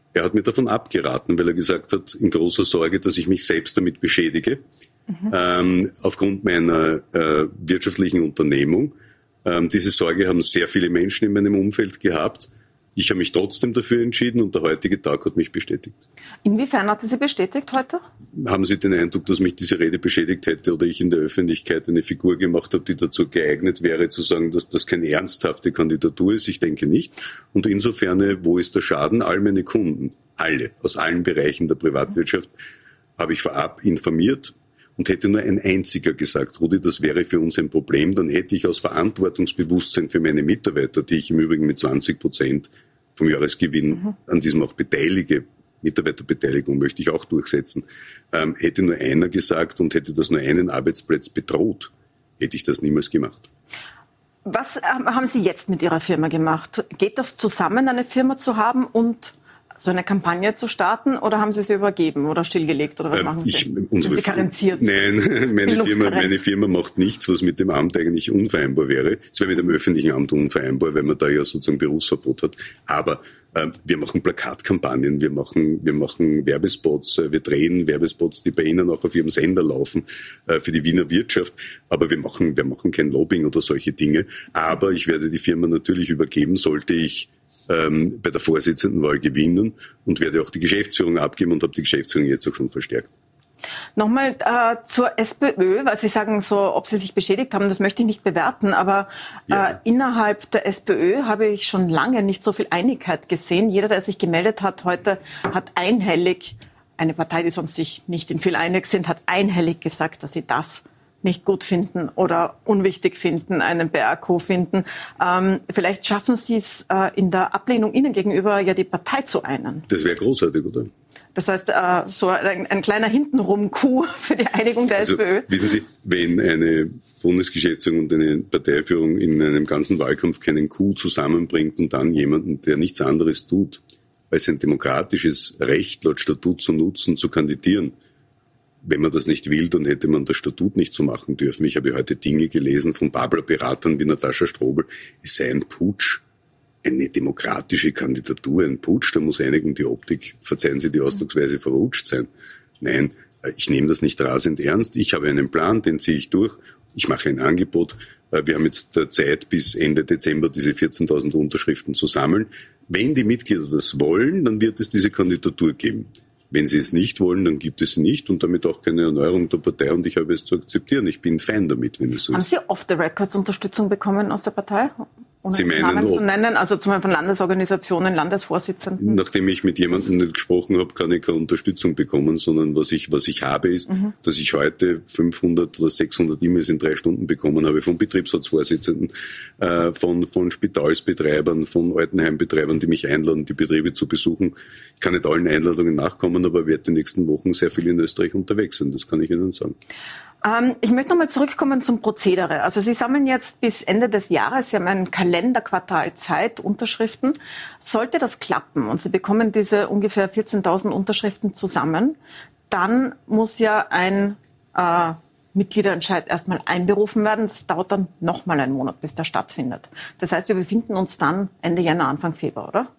Speaker 2: Er hat mir davon abgeraten, weil er gesagt hat, in großer Sorge, dass ich mich selbst damit beschädige, mhm. ähm, aufgrund meiner äh, wirtschaftlichen Unternehmung. Ähm, diese Sorge haben sehr viele Menschen in meinem Umfeld gehabt. Ich habe mich trotzdem dafür entschieden und der heutige Tag hat mich bestätigt.
Speaker 1: Inwiefern hat er Sie bestätigt heute?
Speaker 2: Haben Sie den Eindruck, dass mich diese Rede beschädigt hätte oder ich in der Öffentlichkeit eine Figur gemacht habe, die dazu geeignet wäre, zu sagen, dass das keine ernsthafte Kandidatur ist? Ich denke nicht. Und insofern, wo ist der Schaden? All meine Kunden, alle, aus allen Bereichen der Privatwirtschaft, habe ich vorab informiert. Und hätte nur ein einziger gesagt, Rudi, das wäre für uns ein Problem, dann hätte ich aus Verantwortungsbewusstsein für meine Mitarbeiter, die ich im Übrigen mit zwanzig Prozent vom Jahresgewinn mhm. an diesem auch beteilige, Mitarbeiterbeteiligung möchte ich auch durchsetzen, ähm, hätte nur einer gesagt und hätte das nur einen Arbeitsplatz bedroht, hätte ich das niemals gemacht.
Speaker 1: Was ähm, haben Sie jetzt mit Ihrer Firma gemacht? Geht das zusammen, eine Firma zu haben und so eine Kampagne zu starten, oder haben Sie sie übergeben oder stillgelegt, oder was ähm, machen Sie?
Speaker 2: Ich,
Speaker 1: Sind Sie karenziert?
Speaker 2: Nein, meine Firma, meine Firma macht nichts, was mit dem Amt eigentlich unvereinbar wäre. Es wäre mit dem öffentlichen Amt unvereinbar, weil man da ja sozusagen Berufsverbot hat. Aber ähm, wir machen Plakatkampagnen, wir machen, wir machen Werbespots, äh, wir drehen Werbespots, die bei Ihnen auch auf Ihrem Sender laufen, äh, für die Wiener Wirtschaft. Aber wir machen, wir machen kein Lobbying oder solche Dinge. Aber ich werde die Firma natürlich übergeben, sollte ich bei der Vorsitzendenwahl gewinnen und werde auch die Geschäftsführung abgeben und habe die Geschäftsführung jetzt auch schon verstärkt.
Speaker 1: Nochmal äh, zur SPÖ, weil Sie sagen so, ob Sie sich beschädigt haben, das möchte ich nicht bewerten, aber ja. äh, innerhalb der SPÖ habe ich schon lange nicht so viel Einigkeit gesehen. Jeder, der sich gemeldet hat heute, hat einhellig, eine Partei, die sonst sich nicht in viel einig sind, hat einhellig gesagt, dass sie das nicht gut finden oder unwichtig finden, einen B R-Coup finden. Ähm, vielleicht schaffen Sie es äh, in der Ablehnung Ihnen gegenüber ja die Partei zu einen.
Speaker 2: Das wäre großartig, oder?
Speaker 1: Das heißt, äh, so ein, ein kleiner Hintenrum-Coup für die Einigung der
Speaker 2: also,
Speaker 1: SPÖ.
Speaker 2: Wissen Sie, wenn eine Bundesgeschäftsführung und eine Parteiführung in einem ganzen Wahlkampf keinen Coup zusammenbringt und dann jemanden, der nichts anderes tut, als ein demokratisches Recht laut Statut zu nutzen, zu kandidieren, wenn man das nicht will, dann hätte man das Statut nicht so machen dürfen. Ich habe heute Dinge gelesen von Babler-Beratern wie Natascha Strobel. Es sei ein Putsch, eine demokratische Kandidatur, ein Putsch. Da muss einigen die Optik, verzeihen Sie die Ausdrucksweise, verrutscht sein. Nein, ich nehme das nicht rasend ernst. Ich habe einen Plan, den ziehe ich durch. Ich mache ein Angebot. Wir haben jetzt Zeit bis Ende Dezember, diese vierzehntausend Unterschriften zu sammeln. Wenn die Mitglieder das wollen, dann wird es diese Kandidatur geben. Wenn sie es nicht wollen, dann gibt es sie nicht und damit auch keine Erneuerung der Partei und ich habe es zu akzeptieren. Ich bin fein damit, wenn es so
Speaker 1: Haben
Speaker 2: ist.
Speaker 1: Sie off the records Unterstützung bekommen aus der Partei? Ohne
Speaker 2: Sie meinen,
Speaker 1: Namen
Speaker 2: ob,
Speaker 1: zu nennen, also zum Beispiel von Landesorganisationen, Landesvorsitzenden?
Speaker 2: Nachdem ich mit jemandem nicht gesprochen habe, kann ich keine Unterstützung bekommen, sondern was ich, was ich habe ist, mhm. dass ich heute fünfhundert oder sechshundert E-Mails in drei Stunden bekommen habe von Betriebsratsvorsitzenden, äh, von, von Spitalsbetreibern, von Altenheimbetreibern, die mich einladen, die Betriebe zu besuchen. Ich kann nicht allen Einladungen nachkommen, aber werde die nächsten Wochen sehr viel in Österreich unterwegs sein, das kann ich Ihnen sagen.
Speaker 1: Ähm, ich möchte nochmal zurückkommen zum Prozedere. Also Sie sammeln jetzt bis Ende des Jahres, Sie haben einen Kalenderquartal Zeit, Unterschriften. Sollte das klappen und Sie bekommen diese ungefähr vierzehntausend Unterschriften zusammen, dann muss ja ein äh, Mitgliederentscheid erstmal einberufen werden. Das dauert dann nochmal einen Monat, bis der stattfindet. Das heißt, wir befinden uns dann Ende Jänner, Anfang Februar, oder?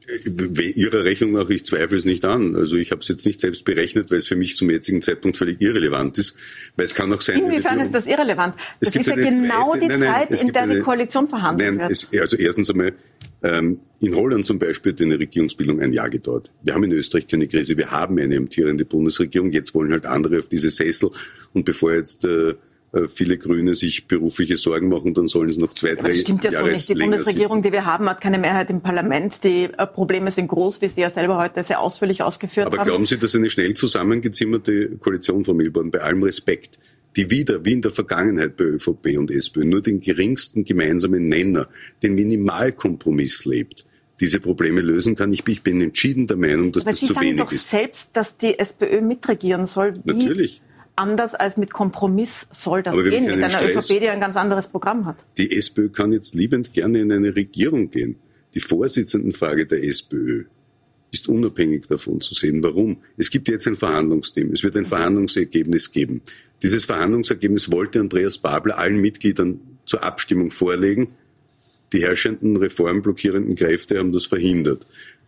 Speaker 2: Ihrer Rechnung nach, ich zweifle es nicht an. Also ich habe es jetzt nicht selbst berechnet, weil es für mich zum jetzigen Zeitpunkt völlig irrelevant ist. Weil es kann auch sein...
Speaker 1: Inwiefern ist das irrelevant? Das ist ja genau die Zeit, in der die Koalition verhandelt wird.
Speaker 2: Es, also erstens einmal, ähm, in Holland zum Beispiel hat eine Regierungsbildung ein Jahr gedauert. Wir haben in Österreich keine Krise, wir haben eine amtierende Bundesregierung. Jetzt wollen halt andere auf diese Sessel. Und bevor jetzt... Äh, viele Grüne sich berufliche Sorgen machen, dann sollen es noch zwei, drei Jahre
Speaker 1: Das stimmt ja so nicht. Die Bundesregierung,
Speaker 2: sitzen.
Speaker 1: die wir haben, hat keine Mehrheit im Parlament. Die äh, Probleme sind groß, wie Sie ja selber heute sehr ausführlich ausgeführt
Speaker 2: Aber
Speaker 1: haben.
Speaker 2: Aber glauben Sie, dass eine schnell zusammengezimmerte Koalition, Frau Milborn, bei allem Respekt, die wieder, wie in der Vergangenheit bei ÖVP und SPÖ, nur den geringsten gemeinsamen Nenner, den Minimalkompromiss lebt, diese Probleme lösen kann? Ich bin, ich bin entschieden der Meinung, dass
Speaker 1: Aber
Speaker 2: das
Speaker 1: Sie
Speaker 2: zu wenig ist.
Speaker 1: sagen doch selbst, dass die SPÖ mitregieren soll. Wie?
Speaker 2: Natürlich.
Speaker 1: Anders als mit Kompromiss soll das
Speaker 2: Aber
Speaker 1: gehen, mit einer
Speaker 2: Stress.
Speaker 1: ÖVP, die ein ganz anderes Programm hat.
Speaker 2: Die SPÖ kann jetzt liebend gerne in eine Regierung gehen. Die Vorsitzendenfrage der SPÖ ist unabhängig davon zu sehen. Warum? Es gibt jetzt ein Verhandlungsteam. Es wird ein Verhandlungsergebnis geben. Dieses Verhandlungsergebnis wollte Andreas Babler allen Mitgliedern zur Abstimmung vorlegen. Die herrschenden reformblockierenden Kräfte haben das verhindert.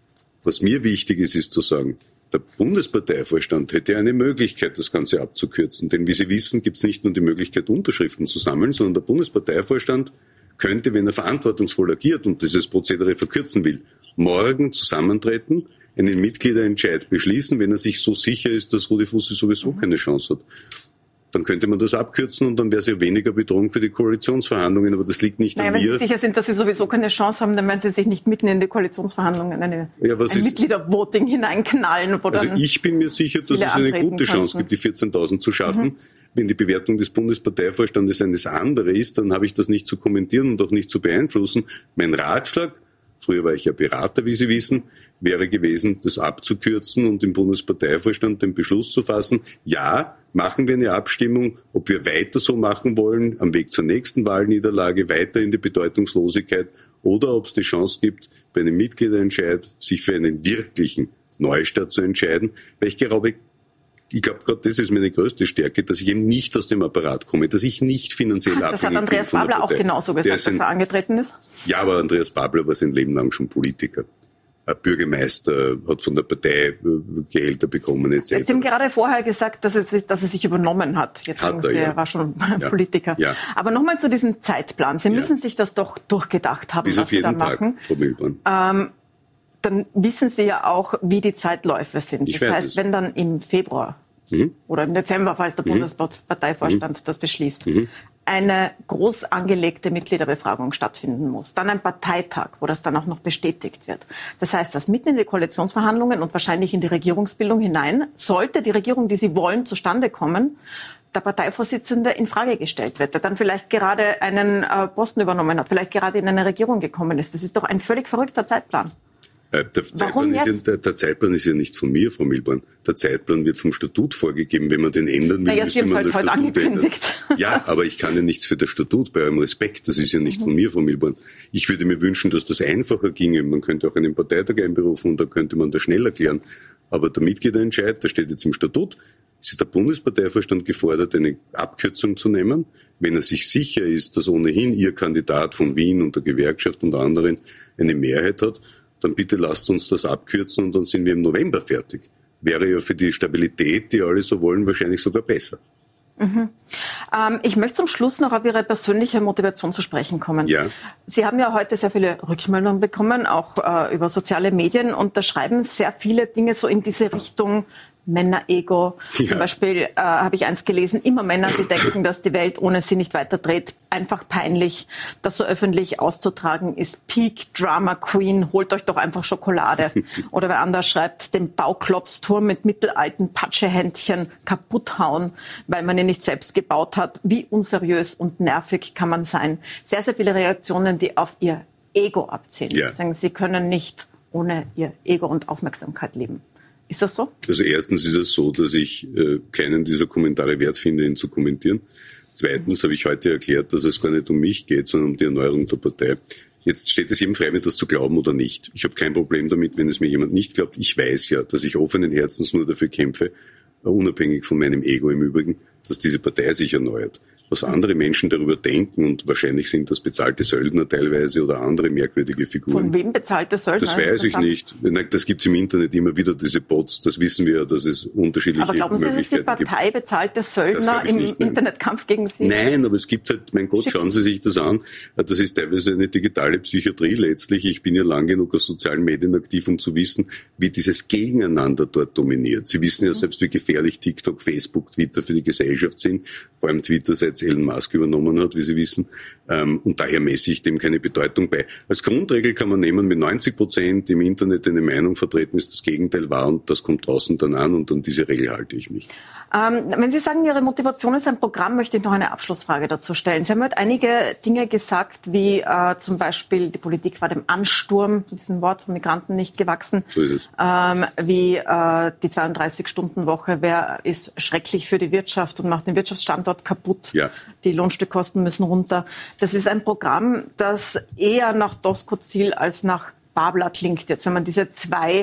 Speaker 2: Was mir wichtig ist, ist zu sagen, der Bundesparteivorstand hätte eine Möglichkeit, das Ganze abzukürzen. Denn wie Sie wissen, gibt es nicht nur die Möglichkeit, Unterschriften zu sammeln, sondern der Bundesparteivorstand könnte, wenn er verantwortungsvoll agiert und dieses Prozedere verkürzen will, morgen zusammentreten, einen Mitgliederentscheid beschließen, wenn er sich so sicher ist, dass Rudi Fussi sowieso keine Chance hat. Dann könnte man das abkürzen und dann wäre es ja weniger Bedrohung für die Koalitionsverhandlungen, aber das liegt nicht naja, an mir.
Speaker 1: Wenn Sie sicher sind, dass Sie sowieso keine Chance haben, dann werden Sie sich nicht mitten in die Koalitionsverhandlungen eine, ja, ein Mitgliedervoting hineinknallen. Wo
Speaker 2: also
Speaker 1: dann
Speaker 2: ich bin mir sicher, dass es eine gute Chance gibt, die vierzehntausend zu schaffen. Mhm. Wenn die Bewertung des Bundesparteivorstandes eines andere ist, dann habe ich das nicht zu kommentieren und auch nicht zu beeinflussen. Mein Ratschlag, früher war ich ja Berater, wie Sie wissen, wäre gewesen, das abzukürzen und im Bundesparteivorstand den Beschluss zu fassen, ja, machen wir eine Abstimmung, ob wir weiter so machen wollen, am Weg zur nächsten Wahlniederlage, weiter in die Bedeutungslosigkeit, oder ob es die Chance gibt, bei einem Mitgliederentscheid sich für einen wirklichen Neustart zu entscheiden, weil ich glaube, ich glaube, gerade das ist meine größte Stärke, dass ich eben nicht aus dem Apparat komme, dass ich nicht finanziell abhängig bin.
Speaker 1: Das hat Andreas Babler auch genauso gesagt, dass er angetreten ist?
Speaker 2: Ja, aber Andreas Babler war sein Leben lang schon Politiker. Ein Bürgermeister, hat von der Partei Gehälter bekommen et cetera.
Speaker 1: Sie haben gerade vorher gesagt, dass er sich, dass er sich übernommen hat. Jetzt
Speaker 2: hat
Speaker 1: sagen Sie,
Speaker 2: er, ja.
Speaker 1: er war schon
Speaker 2: ja.
Speaker 1: Politiker. Ja. Aber nochmal zu diesem Zeitplan. Sie müssen ja. sich das doch durchgedacht haben,
Speaker 2: Bis
Speaker 1: was
Speaker 2: auf jeden
Speaker 1: Sie da
Speaker 2: Tag,
Speaker 1: machen.
Speaker 2: Frau Milborn.
Speaker 1: Ähm, dann wissen Sie ja auch, wie die Zeitläufe sind.
Speaker 2: Ich
Speaker 1: das
Speaker 2: weiß
Speaker 1: heißt,
Speaker 2: es.
Speaker 1: wenn dann im Februar mhm. oder im Dezember, falls der mhm. Bundesparteivorstand mhm. das beschließt, mhm. eine groß angelegte Mitgliederbefragung stattfinden muss, dann ein Parteitag, wo das dann auch noch bestätigt wird. Das heißt, dass mitten in die Koalitionsverhandlungen und wahrscheinlich in die Regierungsbildung hinein, sollte die Regierung, die Sie wollen, zustande kommen, der Parteivorsitzende in Frage gestellt wird, der dann vielleicht gerade einen äh, Posten übernommen hat, vielleicht gerade in eine Regierung gekommen ist. Das ist doch ein völlig verrückter Zeitplan.
Speaker 2: Der Zeitplan, ist ja, der, der Zeitplan ist ja nicht von mir, Frau Milborn. Der Zeitplan wird vom Statut vorgegeben. Wenn man den ändern will,
Speaker 1: naja,
Speaker 2: müsste man
Speaker 1: halt
Speaker 2: das Statut
Speaker 1: angekündigt.
Speaker 2: ändern. Ja, aber ich kann ja nichts für das Statut, bei eurem Respekt. Das ist ja nicht mhm. von mir, Frau Milborn. Ich würde mir wünschen, dass das einfacher ginge. Man könnte auch einen Parteitag einberufen und da könnte man das schnell erklären. Aber der Mitgliederentscheid, der steht jetzt im Statut. Es ist der Bundesparteivorstand gefordert, eine Abkürzung zu nehmen. Wenn er sich sicher ist, dass ohnehin Ihr Kandidat von Wien und der Gewerkschaft und anderen eine Mehrheit hat, dann bitte lasst uns das abkürzen und dann sind wir im November fertig. Wäre ja für die Stabilität, die alle so wollen, wahrscheinlich sogar besser.
Speaker 1: Mhm. Ähm, ich möchte zum Schluss noch auf Ihre persönliche Motivation zu sprechen kommen.
Speaker 2: Ja.
Speaker 1: Sie haben ja heute sehr viele Rückmeldungen bekommen, auch äh, über soziale Medien, und da schreiben sehr viele Dinge so in diese Richtung, Männer-Ego. Ja. Zum Beispiel äh, habe ich eins gelesen, immer Männer, die denken, dass die Welt ohne sie nicht weiterdreht. Einfach peinlich. Das so öffentlich auszutragen ist Peak Drama Queen. Holt euch doch einfach Schokolade. Oder wer anders schreibt, den Bauklotzturm mit mittelalten Patschehändchen kaputt hauen, weil man ihn nicht selbst gebaut hat. Wie unseriös und nervig kann man sein? Sehr, sehr viele Reaktionen, die auf ihr Ego abzielen.
Speaker 2: Ja.
Speaker 1: Sagen, sie können nicht ohne ihr Ego und Aufmerksamkeit leben. Ist das so?
Speaker 2: Also erstens ist es so, dass ich äh, keinen dieser Kommentare wert finde, ihn zu kommentieren. Zweitens habe ich heute erklärt, dass es gar nicht um mich geht, sondern um die Erneuerung der Partei. Jetzt steht es jedem frei, mir das zu glauben oder nicht. Ich habe kein Problem damit, wenn es mir jemand nicht glaubt. Ich weiß ja, dass ich offenen Herzens nur dafür kämpfe, äh, unabhängig von meinem Ego im Übrigen, dass diese Partei sich erneuert. Was andere Menschen darüber denken, und wahrscheinlich sind das bezahlte Söldner teilweise oder andere merkwürdige Figuren.
Speaker 1: Von wem bezahlte Söldner?
Speaker 2: Das weiß ich nicht. Das gibt es im Internet immer wieder, diese Bots. Das wissen wir ja, dass es unterschiedliche Möglichkeiten gibt.
Speaker 1: Aber glauben Sie, dass die Partei gibt. bezahlte Söldner im nicht, Internetkampf gegen Sie?
Speaker 2: Nein, aber es gibt halt, mein Gott, schauen Sie sich das an. Das ist teilweise eine digitale Psychiatrie letztlich. Ich bin ja lang genug auf sozialen Medien aktiv, um zu wissen, wie dieses Gegeneinander dort dominiert. Sie wissen ja selbst, wie gefährlich TikTok, Facebook, Twitter für die Gesellschaft sind. Vor allem Twitter, seit Elon Musk übernommen hat, wie Sie wissen. Und daher messe ich dem keine Bedeutung bei. Als Grundregel kann man nehmen, wenn neunzig Prozent im Internet eine Meinung vertreten ist, das Gegenteil wahr, und das kommt draußen dann an, und an diese Regel halte ich mich.
Speaker 1: Ähm, wenn Sie sagen, Ihre Motivation ist ein Programm, möchte ich noch eine Abschlussfrage dazu stellen. Sie haben heute einige Dinge gesagt, wie äh, zum Beispiel, die Politik war dem Ansturm, diesem Wort von Migranten, nicht gewachsen.
Speaker 2: So ist es.
Speaker 1: Ähm, wie äh, die zweiunddreißig-Stunden-Woche wer ist schrecklich für die Wirtschaft und macht den Wirtschaftsstandort kaputt.
Speaker 2: Ja.
Speaker 1: Die Lohnstückkosten müssen runter. Das ist ein Programm, das eher nach Doskozil als nach Babler klingt jetzt, wenn man diese zwei äh,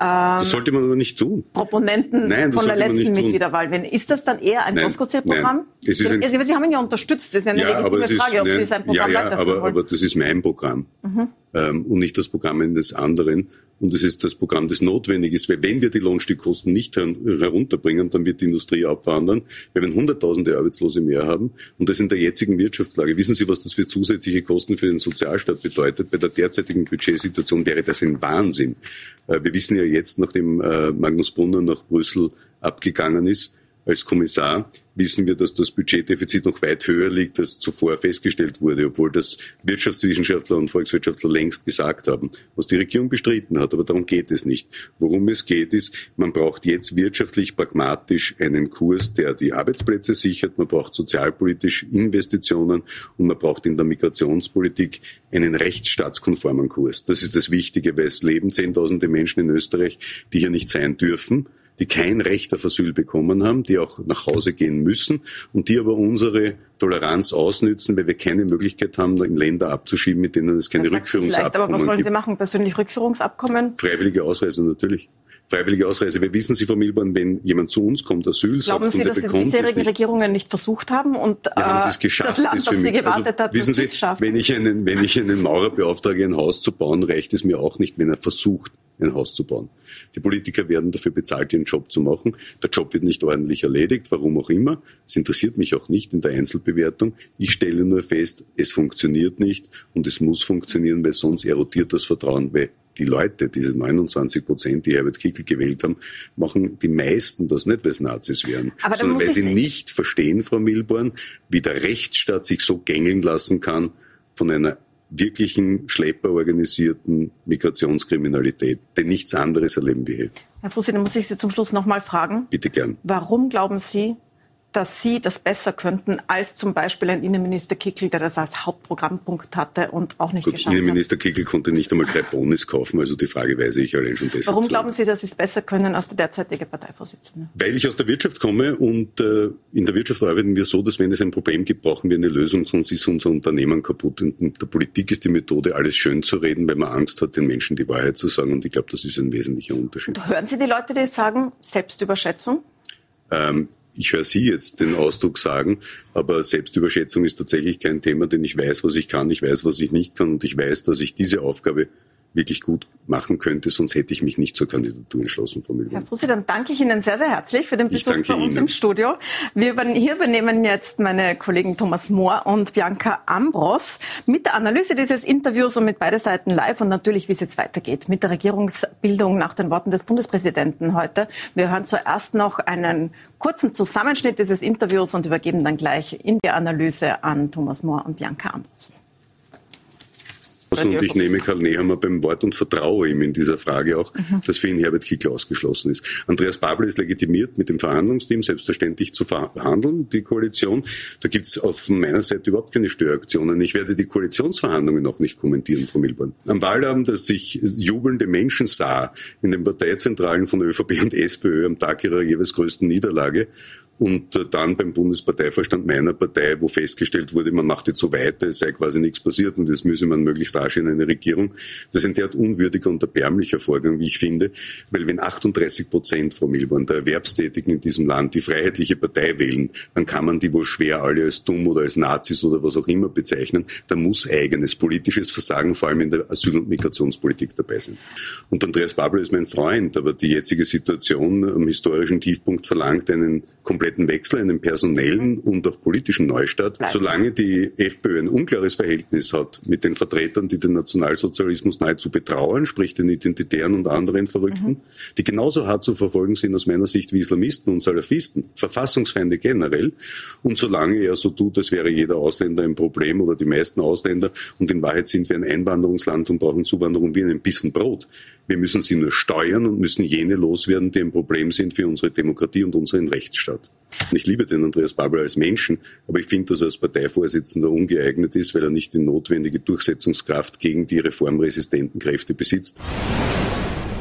Speaker 2: Das sollte man aber nicht tun.
Speaker 1: Proponenten Nein, von der letzten Mitgliederwahl wählen. Ist das dann eher ein Doskozil-Programm? Sie, Sie haben ihn ja unterstützt. Das ist eine ja, legitime Frage, ist, ob nein, Sie sein Programm
Speaker 2: ja, ja,
Speaker 1: weiterführen
Speaker 2: aber,
Speaker 1: wollen.
Speaker 2: aber das ist mein Programm mhm. ähm, und nicht das Programm eines anderen. Und es ist das Programm, das notwendig ist, weil wenn wir die Lohnstückkosten nicht herunterbringen, dann wird die Industrie abwandern. Wir werden hunderttausende Arbeitslose mehr haben. Und das in der jetzigen Wirtschaftslage. Wissen Sie, was das für zusätzliche Kosten für den Sozialstaat bedeutet? Bei der derzeitigen Budgetsituation wäre das ein Wahnsinn. Wir wissen ja jetzt, nachdem Magnus Brunner nach Brüssel abgegangen ist, als Kommissar, wissen wir, dass das Budgetdefizit noch weit höher liegt, als zuvor festgestellt wurde, obwohl das Wirtschaftswissenschaftler und Volkswirtschaftler längst gesagt haben, was die Regierung bestritten hat. Aber darum geht es nicht. Worum es geht, ist, man braucht jetzt wirtschaftlich pragmatisch einen Kurs, der die Arbeitsplätze sichert. Man braucht sozialpolitisch Investitionen und man braucht in der Migrationspolitik einen rechtsstaatskonformen Kurs. Das ist das Wichtige, weil es leben Zehntausende Menschen in Österreich, die hier nicht sein dürfen, die kein Recht auf Asyl bekommen haben, die auch nach Hause gehen müssen und die aber unsere Toleranz ausnützen, weil wir keine Möglichkeit haben, in Länder abzuschieben, mit denen es keine Rückführungsabkommen gibt.
Speaker 1: Aber was wollen Sie machen? Persönlich Rückführungsabkommen?
Speaker 2: Freiwillige Ausreise natürlich. Freiwillige Ausreise. Wir wissen Sie, Frau Milborn, wenn jemand zu uns kommt, Asyl sagt
Speaker 1: und er bekommt es nicht. Glauben Sie, dass die bisherigen Regierungen nicht versucht haben und
Speaker 2: ja, haben Sie es geschafft,
Speaker 1: das Land auf Sie gewartet
Speaker 2: also,
Speaker 1: hat,
Speaker 2: wissen Sie, wenn ich einen, wenn ich einen Maurer beauftrage, ein Haus zu bauen, reicht es mir auch nicht, wenn er versucht, ein Haus zu bauen. Die Politiker werden dafür bezahlt, ihren Job zu machen. Der Job wird nicht ordentlich erledigt, warum auch immer. Es interessiert mich auch nicht in der Einzelbewertung. Ich stelle nur fest, es funktioniert nicht und es muss funktionieren, weil sonst erodiert das Vertrauen. Weil die Leute, diese neunundzwanzig Prozent, die Herbert Kickl gewählt haben, machen die meisten das nicht, weil es Nazis wären, aber sondern weil sie nicht verstehen, Frau Milborn, wie der Rechtsstaat sich so gängeln lassen kann von einer wirklichen schlepperorganisierten Migrationskriminalität. Denn nichts anderes erleben wir hier.
Speaker 1: Herr Fussi, dann muss ich Sie zum Schluss noch mal fragen.
Speaker 2: Bitte gern.
Speaker 1: Warum glauben Sie, dass Sie das besser könnten als zum Beispiel ein Innenminister Kickl, der das als Hauptprogrammpunkt hatte und auch nicht
Speaker 2: Gut,
Speaker 1: geschafft hat?
Speaker 2: Innenminister Kickl konnte nicht einmal drei Bonis kaufen, also die Frage weise ich allein schon deshalb.
Speaker 1: Warum glauben Sie, dass Sie es besser können als der derzeitige Parteivorsitzende?
Speaker 2: Weil ich aus der Wirtschaft komme und äh, in der Wirtschaft arbeiten wir so, dass wenn es ein Problem gibt, brauchen wir eine Lösung, sonst ist unser Unternehmen kaputt. Und in der Politik ist die Methode, alles schön zu reden, weil man Angst hat, den Menschen die Wahrheit zu sagen. Und ich glaube, das ist ein wesentlicher Unterschied.
Speaker 1: Und hören Sie die Leute, die sagen, Selbstüberschätzung?
Speaker 2: Ähm, Ich höre Sie jetzt den Ausdruck sagen, aber Selbstüberschätzung ist tatsächlich kein Thema, denn ich weiß, was ich kann, ich weiß, was ich nicht kann und ich weiß, dass ich diese Aufgabe wirklich gut machen könnte, sonst hätte ich mich nicht zur Kandidatur entschlossen, Frau Milborn.
Speaker 1: Herr Fussi, dann danke ich Ihnen sehr, sehr herzlich für den Besuch bei uns
Speaker 2: Ihnen.
Speaker 1: im Studio. Wir über, hier übernehmen jetzt meine Kollegen Thomas Mohr und Bianca Ambros mit der Analyse dieses Interviews und mit beide Seiten live und natürlich, wie es jetzt weitergeht mit der Regierungsbildung nach den Worten des Bundespräsidenten heute. Wir hören zuerst noch einen kurzen Zusammenschnitt dieses Interviews und übergeben dann gleich in die Analyse an Thomas Mohr und Bianca Ambros.
Speaker 2: Und ich nehme Karl Nehammer beim Wort und vertraue ihm in dieser Frage auch, mhm. dass für ihn Herbert Kickl ausgeschlossen ist. Andreas Babler ist legitimiert, mit dem Verhandlungsteam selbstverständlich zu verhandeln, die Koalition. Da gibt es auf meiner Seite überhaupt keine Störaktionen. Ich werde die Koalitionsverhandlungen auch nicht kommentieren, Frau Milborn. Am Wahlabend, dass ich jubelnde Menschen sah in den Parteizentralen von ÖVP und SPÖ am Tag ihrer jeweils größten Niederlage, und dann beim Bundesparteivorstand meiner Partei, wo festgestellt wurde, man macht jetzt so weiter, es sei quasi nichts passiert und jetzt müsse man möglichst rasch in eine Regierung. Das ist ein derart unwürdiger und erbärmlicher Vorgang, wie ich finde, weil wenn achtunddreißig Prozent, Frau Milborn, der Erwerbstätigen in diesem Land die Freiheitliche Partei wählen, dann kann man die wohl schwer alle als dumm oder als Nazis oder was auch immer bezeichnen. Da muss eigenes politisches Versagen vor allem in der Asyl- und Migrationspolitik dabei sein. Und Andreas Babler ist mein Freund, aber die jetzige Situation am historischen Tiefpunkt verlangt einen kompletten Wechsel, einen personellen und auch politischen Neustart. Solange die FPÖ ein unklares Verhältnis hat mit den Vertretern, die den Nationalsozialismus nahezu betrauern, sprich den Identitären und anderen Verrückten, mhm. die genauso hart zu verfolgen sind aus meiner Sicht wie Islamisten und Salafisten, Verfassungsfeinde generell. Und solange er so tut, als wäre jeder Ausländer ein Problem oder die meisten Ausländer und in Wahrheit sind wir ein Einwanderungsland und brauchen Zuwanderung wie einen Bissen Brot. Wir müssen sie nur steuern und müssen jene loswerden, die ein Problem sind für unsere Demokratie und unseren Rechtsstaat. Und ich liebe den Andreas Babler als Menschen, aber ich finde, dass er als Parteivorsitzender ungeeignet ist, weil er nicht die notwendige Durchsetzungskraft gegen die reformresistenten Kräfte besitzt.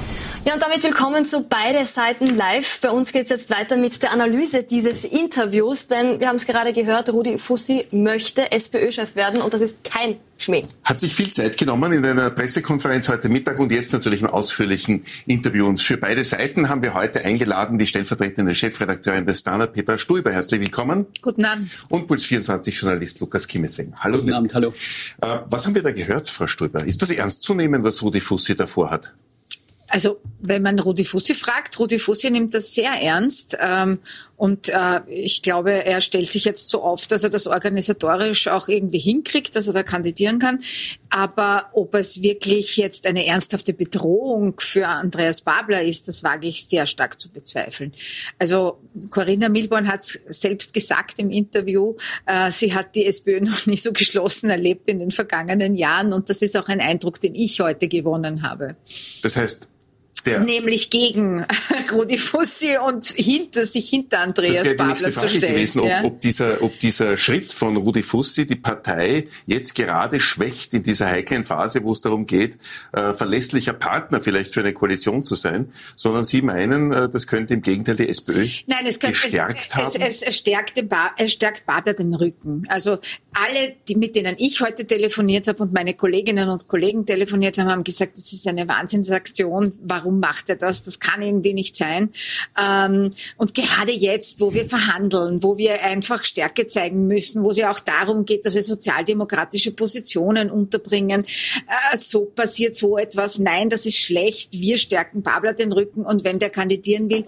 Speaker 4: Ja, und damit willkommen zu Beide Seiten live. Bei uns geht es jetzt weiter mit der Analyse dieses Interviews, denn wir haben es gerade gehört, Rudi Fussi möchte SPÖ-Chef werden und das ist kein Schmäh.
Speaker 5: Hat sich viel Zeit genommen in einer Pressekonferenz heute Mittag und jetzt natürlich im ausführlichen Interview. Und für beide Seiten haben wir heute eingeladen die stellvertretende Chefredakteurin des Standard, Petra Stuiber. Herzlich willkommen.
Speaker 6: Guten Abend.
Speaker 5: Und Puls vierundzwanzig-Journalist Lukas Kimmeswegen. Hallo.
Speaker 7: Guten Abend, hallo.
Speaker 5: Äh, was haben wir da gehört, Frau Stuiber? Ist das ernst zu nehmen, was Rudi Fussi davor hat?
Speaker 6: Also wenn man Rudi Fussi fragt, Rudi Fussi nimmt das sehr ernst ähm, und äh, ich glaube, er stellt sich jetzt so auf, dass er das organisatorisch auch irgendwie hinkriegt, dass er da kandidieren kann. Aber ob es wirklich jetzt eine ernsthafte Bedrohung für Andreas Babler ist, das wage ich sehr stark zu bezweifeln. Also Corinna Milborn hat es selbst gesagt im Interview, äh, sie hat die SPÖ noch nicht so geschlossen erlebt in den vergangenen Jahren und das ist auch ein Eindruck, den ich heute gewonnen habe.
Speaker 5: Das heißt, Der.
Speaker 6: Nämlich gegen Rudi Fussi und hinter sich hinter Andreas Babler zu stellen. Das wäre die nächste Frage gewesen, ob, ja. ob, dieser, ob dieser Schritt von Rudi Fussi die Partei jetzt gerade schwächt in dieser heiklen Phase, wo es darum geht, äh, verlässlicher Partner vielleicht für eine Koalition zu sein, sondern Sie meinen, äh, das könnte im Gegenteil die SPÖ Nein, es könnte,
Speaker 5: gestärkt
Speaker 6: es,
Speaker 5: haben?
Speaker 6: Es, es, es, stärkt ba- es stärkt Babler den Rücken. Also alle, die, mit denen ich heute telefoniert habe und meine Kolleginnen und Kollegen telefoniert haben, haben gesagt, das ist eine Wahnsinnsaktion. Warum macht er das? Das kann irgendwie nicht sein. Ähm, und gerade jetzt, wo wir verhandeln, wo wir einfach Stärke zeigen müssen, wo es ja auch darum geht, dass wir sozialdemokratische Positionen unterbringen, äh, so passiert so etwas. Nein, das ist schlecht. Wir stärken Babler den Rücken und wenn der kandidieren will,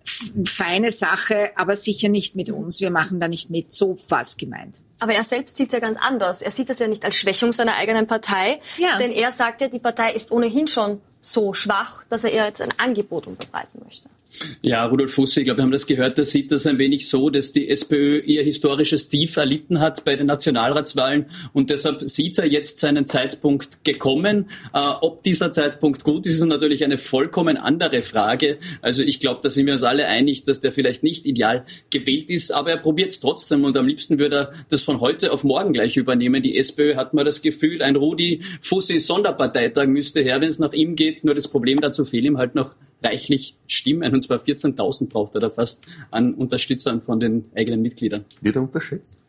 Speaker 6: feine Sache, aber sicher nicht mit uns. Wir machen da nicht mit. So was gemeint.
Speaker 4: Aber er selbst sieht es ja ganz anders. Er sieht das ja nicht als Schwächung seiner eigenen Partei, ja. Denn er sagt ja, die Partei ist ohnehin schon so schwach, dass er ihr jetzt ein Angebot unterbreiten möchte.
Speaker 7: Ja, Rudolf Fussi, ich glaube, wir haben das gehört, der sieht das ein wenig so, dass die SPÖ ihr historisches Tief erlitten hat bei den Nationalratswahlen und deshalb sieht er jetzt seinen Zeitpunkt gekommen. Äh, ob dieser Zeitpunkt gut ist, ist natürlich eine vollkommen andere Frage. Also ich glaube, da sind wir uns alle einig, dass der vielleicht nicht ideal gewählt ist, aber er probiert es trotzdem und am liebsten würde er das von heute auf morgen gleich übernehmen. Die SPÖ hat mal das Gefühl, ein Rudi Fussi Sonderparteitag müsste her, wenn es nach ihm geht. Nur das Problem dazu fehlen ihm halt noch reichlich Stimmen, und zwar vierzehntausend braucht er da fast an Unterstützern von den eigenen Mitgliedern.
Speaker 5: Wird er unterschätzt?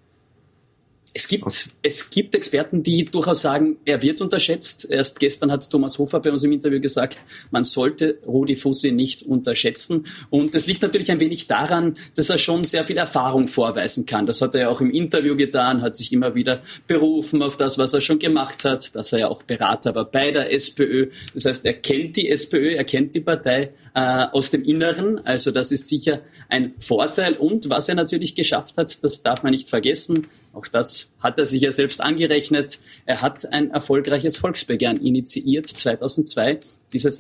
Speaker 7: Es gibt, es gibt Experten, die durchaus sagen, er wird unterschätzt. Erst gestern hat Thomas Hofer bei uns im Interview gesagt, man sollte Rudi Fussi nicht unterschätzen. Und das liegt natürlich ein wenig daran, dass er schon sehr viel Erfahrung vorweisen kann. Das hat er ja auch im Interview getan, hat sich immer wieder berufen auf das, was er schon gemacht hat, dass er ja auch Berater war bei der SPÖ. Das heißt, er kennt die SPÖ, er kennt die Partei äh, aus dem Inneren. Also das ist sicher ein Vorteil. Und was er natürlich geschafft hat, das darf man nicht vergessen, auch das hat er sich ja selbst angerechnet. Er hat ein erfolgreiches Volksbegehren initiiert, zweitausendzwei, dieses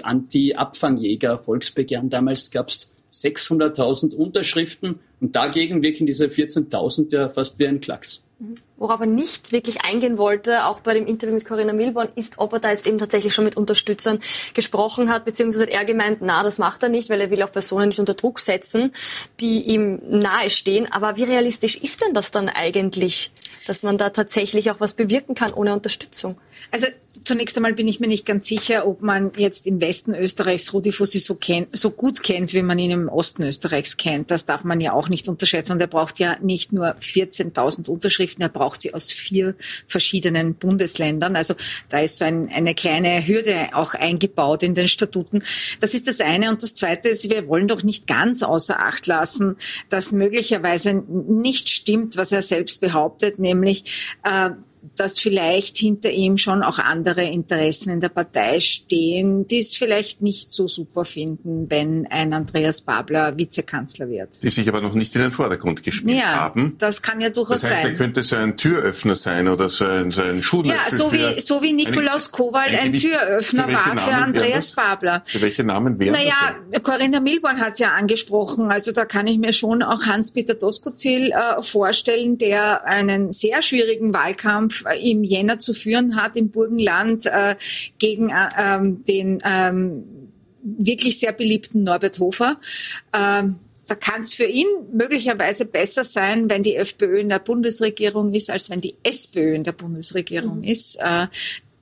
Speaker 7: Anti-Abfangjäger-Volksbegehren. Damals gab es sechshunderttausend Unterschriften und dagegen wirken diese vierzehntausend ja fast wie ein Klacks.
Speaker 4: Worauf er nicht wirklich eingehen wollte, auch bei dem Interview mit Corinna Milborn, ist, ob er da jetzt eben tatsächlich schon mit Unterstützern gesprochen hat, beziehungsweise hat er gemeint, na, das macht er nicht, weil er will auch Personen nicht unter Druck setzen, die ihm nahestehen. Aber wie realistisch ist denn das dann eigentlich, dass man da tatsächlich auch was bewirken kann ohne Unterstützung?
Speaker 6: Also zunächst einmal bin ich mir nicht ganz sicher, ob man jetzt im Westen Österreichs Rudi Fussi so, kennt, so gut kennt, wie man ihn im Osten Österreichs kennt. Das darf man ja auch nicht unterschätzen. Und er braucht ja nicht nur vierzehntausend Unterschriften, er braucht sie aus vier verschiedenen Bundesländern. Also da ist so ein, eine kleine Hürde auch eingebaut in den Statuten. Das ist das eine. Und das zweite ist, wir wollen doch nicht ganz außer Acht lassen, dass möglicherweise nicht stimmt, was er selbst behauptet, nämlich äh, dass vielleicht hinter ihm schon auch andere Interessen in der Partei stehen, die es vielleicht nicht so super finden, wenn ein Andreas Babler Vizekanzler wird.
Speaker 5: Die sich aber noch nicht in den Vordergrund gespielt
Speaker 6: ja,
Speaker 5: haben.
Speaker 6: Das kann ja durchaus sein.
Speaker 5: Das heißt,
Speaker 6: sein.
Speaker 5: er könnte so ein Türöffner sein oder so ein, so ein Schuhlöffel.
Speaker 6: Ja, so wie, so wie Nikolaus Kowal ein, ein Türöffner für war für Andreas Babler.
Speaker 5: Für welche Namen wären
Speaker 6: naja,
Speaker 5: das denn?
Speaker 6: Corinna Milborn hat es ja angesprochen. Also da kann ich mir schon auch Hans-Peter Doskozil äh, vorstellen, der einen sehr schwierigen Wahlkampf im Jänner zu führen hat im Burgenland äh, gegen äh, ähm, den ähm, wirklich sehr beliebten Norbert Hofer. Ähm, da kann es für ihn möglicherweise besser sein, wenn die FPÖ in der Bundesregierung ist, als wenn die SPÖ in der Bundesregierung mhm. ist. Äh,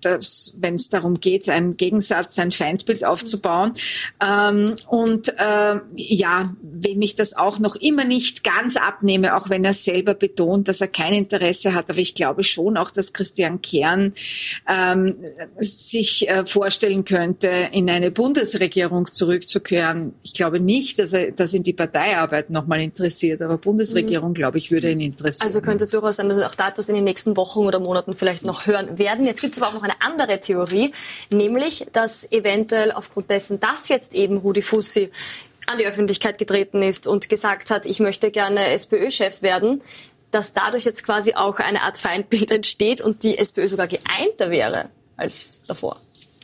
Speaker 6: wenn es darum geht, einen Gegensatz, ein Feindbild aufzubauen. Ähm, und äh, ja, wem ich das auch noch immer nicht ganz abnehme, auch wenn er selber betont, dass er kein Interesse hat, aber ich glaube schon auch, dass Christian Kern ähm, sich äh, vorstellen könnte, in eine Bundesregierung zurückzukehren. Ich glaube nicht, dass er dass ihn die Parteiarbeit nochmal interessiert, aber Bundesregierung, glaube ich, würde ihn interessieren.
Speaker 4: Also könnte durchaus sein, dass wir auch da etwas in den nächsten Wochen oder Monaten vielleicht noch hören werden. Jetzt gibt es aber auch noch eine andere Theorie, nämlich, dass eventuell aufgrund dessen, dass jetzt eben Rudi Fussi an die Öffentlichkeit getreten ist und gesagt hat, ich möchte gerne SPÖ-Chef werden, dass dadurch jetzt quasi auch eine Art Feindbild entsteht und die SPÖ sogar geeinter wäre als davor.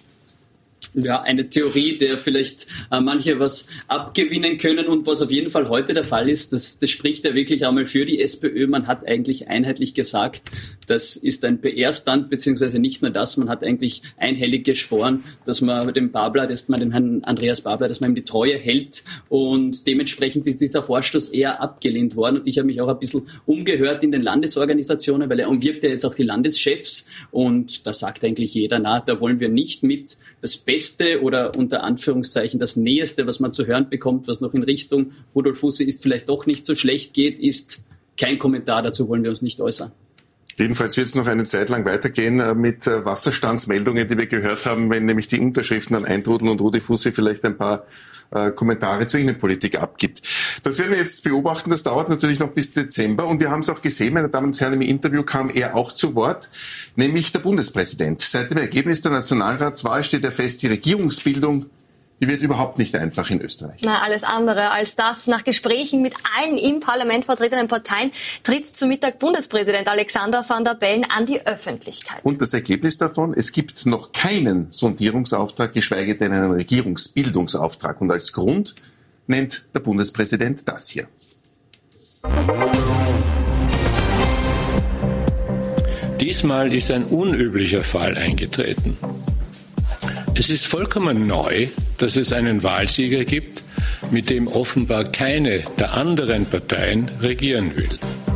Speaker 7: Ja, eine Theorie, der vielleicht äh, manche was abgewinnen können und was auf jeden Fall heute der Fall ist, das, das spricht ja wirklich einmal für die SPÖ. Man hat eigentlich einheitlich gesagt, das ist ein P R-Stand, beziehungsweise nicht nur das, man hat eigentlich einhellig geschworen, dass man dem Babler, dass man dem Herrn Andreas Babler, dass man ihm die Treue hält und dementsprechend ist dieser Vorstoß eher abgelehnt worden und ich habe mich auch ein bisschen umgehört in den Landesorganisationen, weil er umwirbt ja jetzt auch die Landeschefs und da sagt eigentlich jeder, na, da wollen wir nicht mit. Das Beste oder unter Anführungszeichen das Näheste, was man zu hören bekommt, was noch in Richtung Rudolf Fussi ist, vielleicht doch nicht so schlecht geht, ist kein Kommentar, dazu wollen wir uns nicht äußern.
Speaker 5: Jedenfalls wird es noch eine Zeit lang weitergehen mit Wasserstandsmeldungen, die wir gehört haben, wenn nämlich die Unterschriften dann eintrudeln und Rudi Fussi vielleicht ein paar äh, Kommentare zur Innenpolitik abgibt. Das werden wir jetzt beobachten, das dauert natürlich noch bis Dezember und wir haben es auch gesehen, meine Damen und Herren, im Interview kam er auch zu Wort, nämlich der Bundespräsident. Seit dem Ergebnis der Nationalratswahl steht ja fest, die Regierungsbildung, die wird überhaupt nicht einfach in Österreich.
Speaker 4: Na, alles andere als das. Nach Gesprächen mit allen im Parlament vertretenen Parteien tritt zu Mittag Bundespräsident Alexander Van der Bellen an die Öffentlichkeit.
Speaker 5: Und das Ergebnis davon, es gibt noch keinen Sondierungsauftrag, geschweige denn einen Regierungsbildungsauftrag. Und als Grund nennt der Bundespräsident das hier.
Speaker 3: Diesmal ist ein unüblicher Fall eingetreten. Es ist vollkommen neu, dass es einen Wahlsieger gibt, mit dem offenbar keine der anderen Parteien regieren will.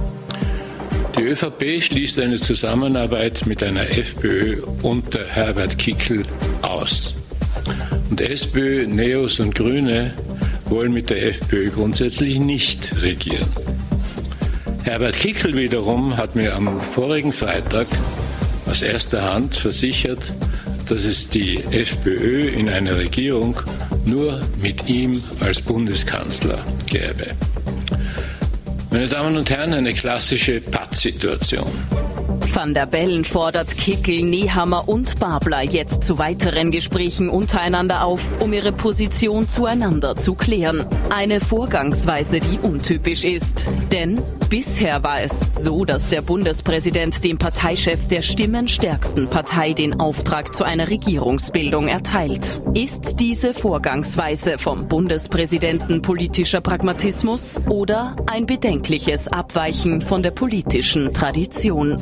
Speaker 3: Die ÖVP schließt eine Zusammenarbeit mit einer FPÖ unter Herbert Kickl aus. Und SPÖ, Neos und Grüne wollen mit der FPÖ grundsätzlich nicht regieren. Herbert Kickl wiederum hat mir am vorigen Freitag aus erster Hand versichert, dass es die FPÖ in einer Regierung nur mit ihm als Bundeskanzler gäbe. Meine Damen und Herren, eine klassische Pattsituation.
Speaker 8: Van der Bellen fordert Kickl, Nehammer und Babler jetzt zu weiteren Gesprächen untereinander auf, um ihre Position zueinander zu klären. Eine Vorgangsweise, die untypisch ist. Denn bisher war es so, dass der Bundespräsident dem Parteichef der stimmenstärksten Partei den Auftrag zu einer Regierungsbildung erteilt. Ist diese Vorgangsweise vom Bundespräsidenten politischer Pragmatismus oder ein bedenkliches Abweichen von der politischen Tradition?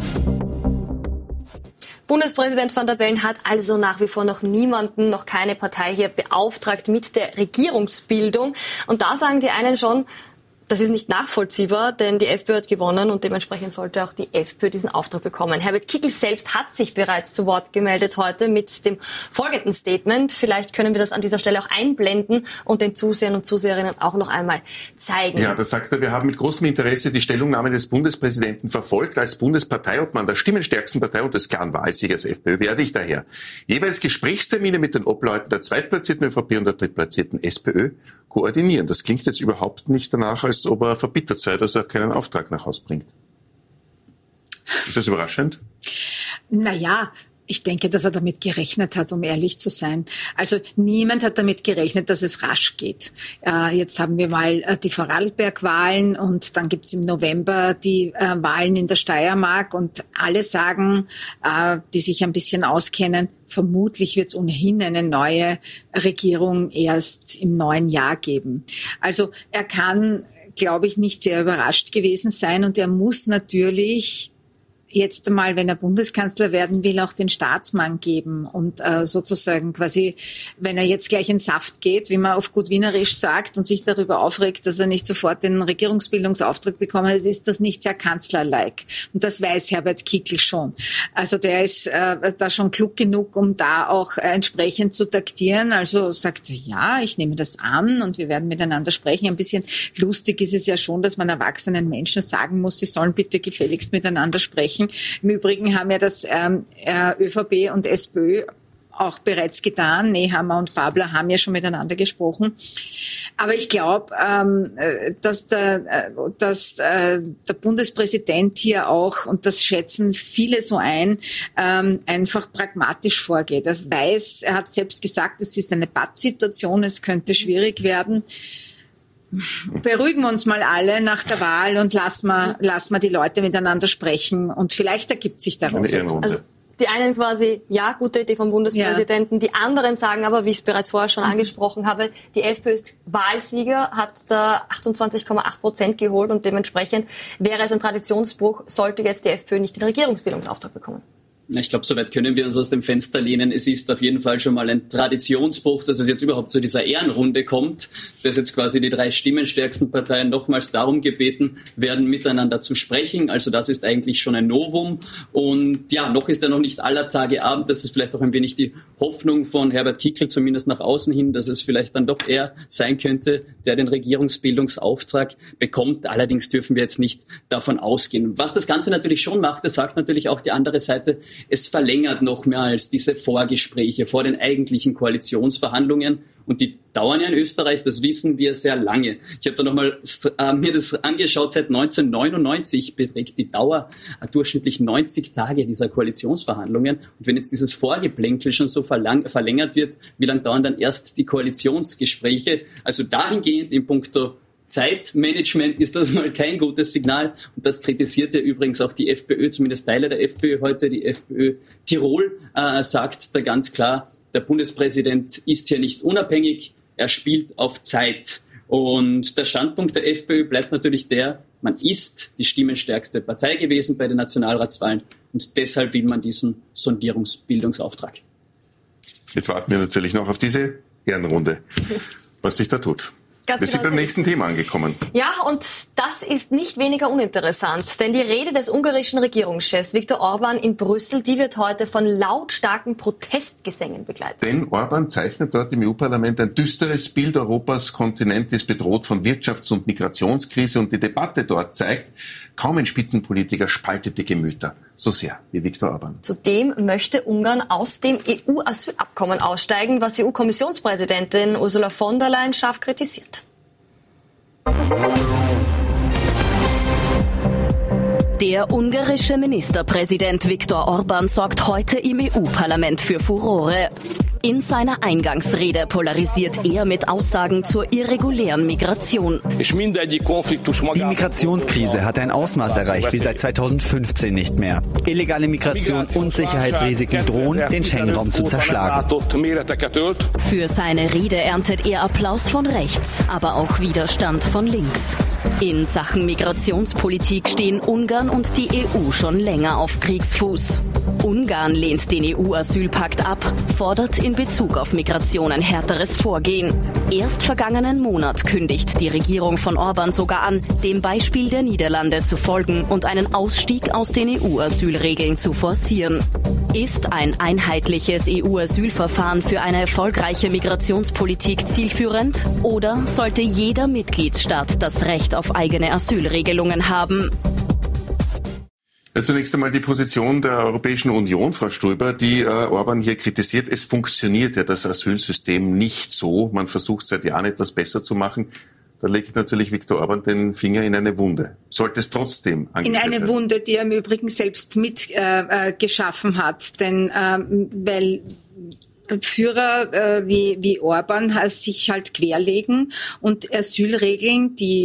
Speaker 4: Bundespräsident Van der Bellen hat also nach wie vor noch niemanden, noch keine Partei hier beauftragt mit der Regierungsbildung. Und da sagen die einen schon, das ist nicht nachvollziehbar, denn die FPÖ hat gewonnen und dementsprechend sollte auch die FPÖ diesen Auftrag bekommen. Herbert Kickl selbst hat sich bereits zu Wort gemeldet heute mit dem folgenden Statement. Vielleicht können wir das an dieser Stelle auch einblenden und den Zusehern und Zuseherinnen auch noch einmal zeigen.
Speaker 5: Ja, da sagt er, wir haben mit großem Interesse die Stellungnahme des Bundespräsidenten verfolgt. Als Bundesparteiobmann der stimmenstärksten Partei und des klaren Wahlsiegers FPÖ werde ich daher jeweils Gesprächstermine mit den Obleuten der zweitplatzierten ÖVP und der drittplatzierten SPÖ koordinieren. Das klingt jetzt überhaupt nicht danach, als ob er verbittert sei, dass er keinen Auftrag nach Hause bringt. Ist das überraschend?
Speaker 6: Naja, ich denke, dass er damit gerechnet hat, um ehrlich zu sein. Also niemand hat damit gerechnet, dass es rasch geht. Äh, jetzt haben wir mal äh, die Vorarlberg-Wahlen und dann gibt's im November die äh, Wahlen in der Steiermark und alle sagen, äh, die sich ein bisschen auskennen, vermutlich wird es ohnehin eine neue Regierung erst im neuen Jahr geben. Also er kann, glaube ich, nicht sehr überrascht gewesen sein und er muss natürlich jetzt einmal, wenn er Bundeskanzler werden will, auch den Staatsmann geben und äh, sozusagen quasi, wenn er jetzt gleich in Saft geht, wie man auf gut Wienerisch sagt, und sich darüber aufregt, dass er nicht sofort den Regierungsbildungsauftrag bekommen hat, ist das nicht sehr kanzlerlike. Und das weiß Herbert Kickl schon. Also der ist äh, da schon klug genug, um da auch äh, entsprechend zu taktieren. Also sagt er, ja, ich nehme das an und wir werden miteinander sprechen. Ein bisschen lustig ist es ja schon, dass man erwachsenen Menschen sagen muss, sie sollen bitte gefälligst miteinander sprechen. Im Übrigen haben ja das ähm, ÖVP und SPÖ auch bereits getan. Nehammer und Babler haben ja schon miteinander gesprochen. Aber ich glaube, ähm, dass, der, dass äh, der Bundespräsident hier auch, und das schätzen viele so ein, ähm, einfach pragmatisch vorgeht. Er weiß, er hat selbst gesagt, es ist eine Pattsituation, es könnte schwierig werden. Beruhigen wir uns mal alle nach der Wahl und lassen wir, lassen wir die Leute miteinander sprechen und vielleicht ergibt sich daraus etwas.
Speaker 4: Also die einen quasi, ja, gute Idee vom Bundespräsidenten, ja. Die anderen sagen aber, wie ich es bereits vorher schon mhm. angesprochen habe, die FPÖ ist Wahlsieger, hat da achtundzwanzig Komma acht Prozent geholt und dementsprechend wäre es ein Traditionsbruch, sollte jetzt die FPÖ nicht den Regierungsbildungsauftrag bekommen.
Speaker 7: Ich glaube, soweit können wir uns aus dem Fenster lehnen. Es ist auf jeden Fall schon mal ein Traditionsbruch, dass es jetzt überhaupt zu dieser Ehrenrunde kommt, dass jetzt quasi die drei stimmenstärksten Parteien nochmals darum gebeten werden, miteinander zu sprechen. Also das ist eigentlich schon ein Novum. Und ja, noch ist ja noch nicht aller Tage Abend. Das ist vielleicht auch ein wenig die Hoffnung von Herbert Kickl, zumindest nach außen hin, dass es vielleicht dann doch er sein könnte, der den Regierungsbildungsauftrag bekommt. Allerdings dürfen wir jetzt nicht davon ausgehen. Was das Ganze natürlich schon macht, das sagt natürlich auch die andere Seite, es verlängert noch mehr als diese Vorgespräche vor den eigentlichen Koalitionsverhandlungen. Und die dauern ja in Österreich, das wissen wir, sehr lange. Ich habe da nochmal äh, mir das angeschaut, seit neunzehnhundertneunundneunzig beträgt die Dauer äh, durchschnittlich neunzig Tage dieser Koalitionsverhandlungen. Und wenn jetzt dieses Vorgeplänkel schon so verlang- verlängert wird, wie lange dauern dann erst die Koalitionsgespräche? Also dahingehend in puncto Zeitmanagement ist das mal kein gutes Signal. Und das kritisiert ja übrigens auch die FPÖ, zumindest Teile der FPÖ heute. Die FPÖ Tirol äh, sagt da ganz klar, der Bundespräsident ist hier nicht unabhängig, er spielt auf Zeit. Und der Standpunkt der FPÖ bleibt natürlich der, man ist die stimmenstärkste Partei gewesen bei den Nationalratswahlen und deshalb will man diesen Sondierungsbildungsauftrag. Jetzt warten wir natürlich noch auf diese Ehrenrunde, was sich da tut. Ganz wir sind genau beim nächsten Thema angekommen.
Speaker 4: Ja, und das ist nicht weniger uninteressant, denn die Rede des ungarischen Regierungschefs Viktor Orbán in Brüssel, die wird heute von lautstarken Protestgesängen begleitet.
Speaker 5: Denn Orbán zeichnet dort im E U-Parlament ein düsteres Bild. Europas Kontinent ist bedroht von Wirtschafts- und Migrationskrise und die Debatte dort zeigt, kaum ein Spitzenpolitiker spaltet die Gemüter so sehr wie Viktor Orbán.
Speaker 4: Zudem möchte Ungarn aus dem E U-Asylabkommen aussteigen, was E U-Kommissionspräsidentin Ursula von der Leyen scharf kritisiert.
Speaker 8: Der ungarische Ministerpräsident Viktor Orbán sorgt heute im E U-Parlament für Furore. In seiner Eingangsrede polarisiert er mit Aussagen zur irregulären Migration.
Speaker 9: Die Migrationskrise hat ein Ausmaß erreicht wie seit zweitausendfünfzehn nicht mehr. Illegale Migration und Sicherheitsrisiken drohen, den Schengen-Raum zu zerschlagen.
Speaker 8: Für seine Rede erntet er Applaus von rechts, aber auch Widerstand von links. In Sachen Migrationspolitik stehen Ungarn und die E U schon länger auf Kriegsfuß. Ungarn lehnt den E U-Asylpakt ab, fordert in Bezug auf Migration ein härteres Vorgehen. Erst vergangenen Monat kündigt die Regierung von Orbán sogar an, dem Beispiel der Niederlande zu folgen und einen Ausstieg aus den E U-Asylregeln zu forcieren. Ist ein einheitliches E U-Asylverfahren für eine erfolgreiche Migrationspolitik zielführend? Oder sollte jeder Mitgliedstaat das Recht auf eigene Asylregelungen haben?
Speaker 5: Zunächst einmal die Position der Europäischen Union, Frau Stoiber, die äh, Orbán hier kritisiert. Es funktioniert ja das Asylsystem nicht so. Man versucht seit Jahren etwas besser zu machen. Da legt natürlich Viktor Orbán den Finger in eine Wunde. Sollte es trotzdem angestellt werden?
Speaker 6: In eine Wunde, die er im Übrigen selbst mit äh, äh, geschaffen hat. Denn ähm, weil Führer äh, wie, wie Orbán sich halt querlegen und Asylregeln, die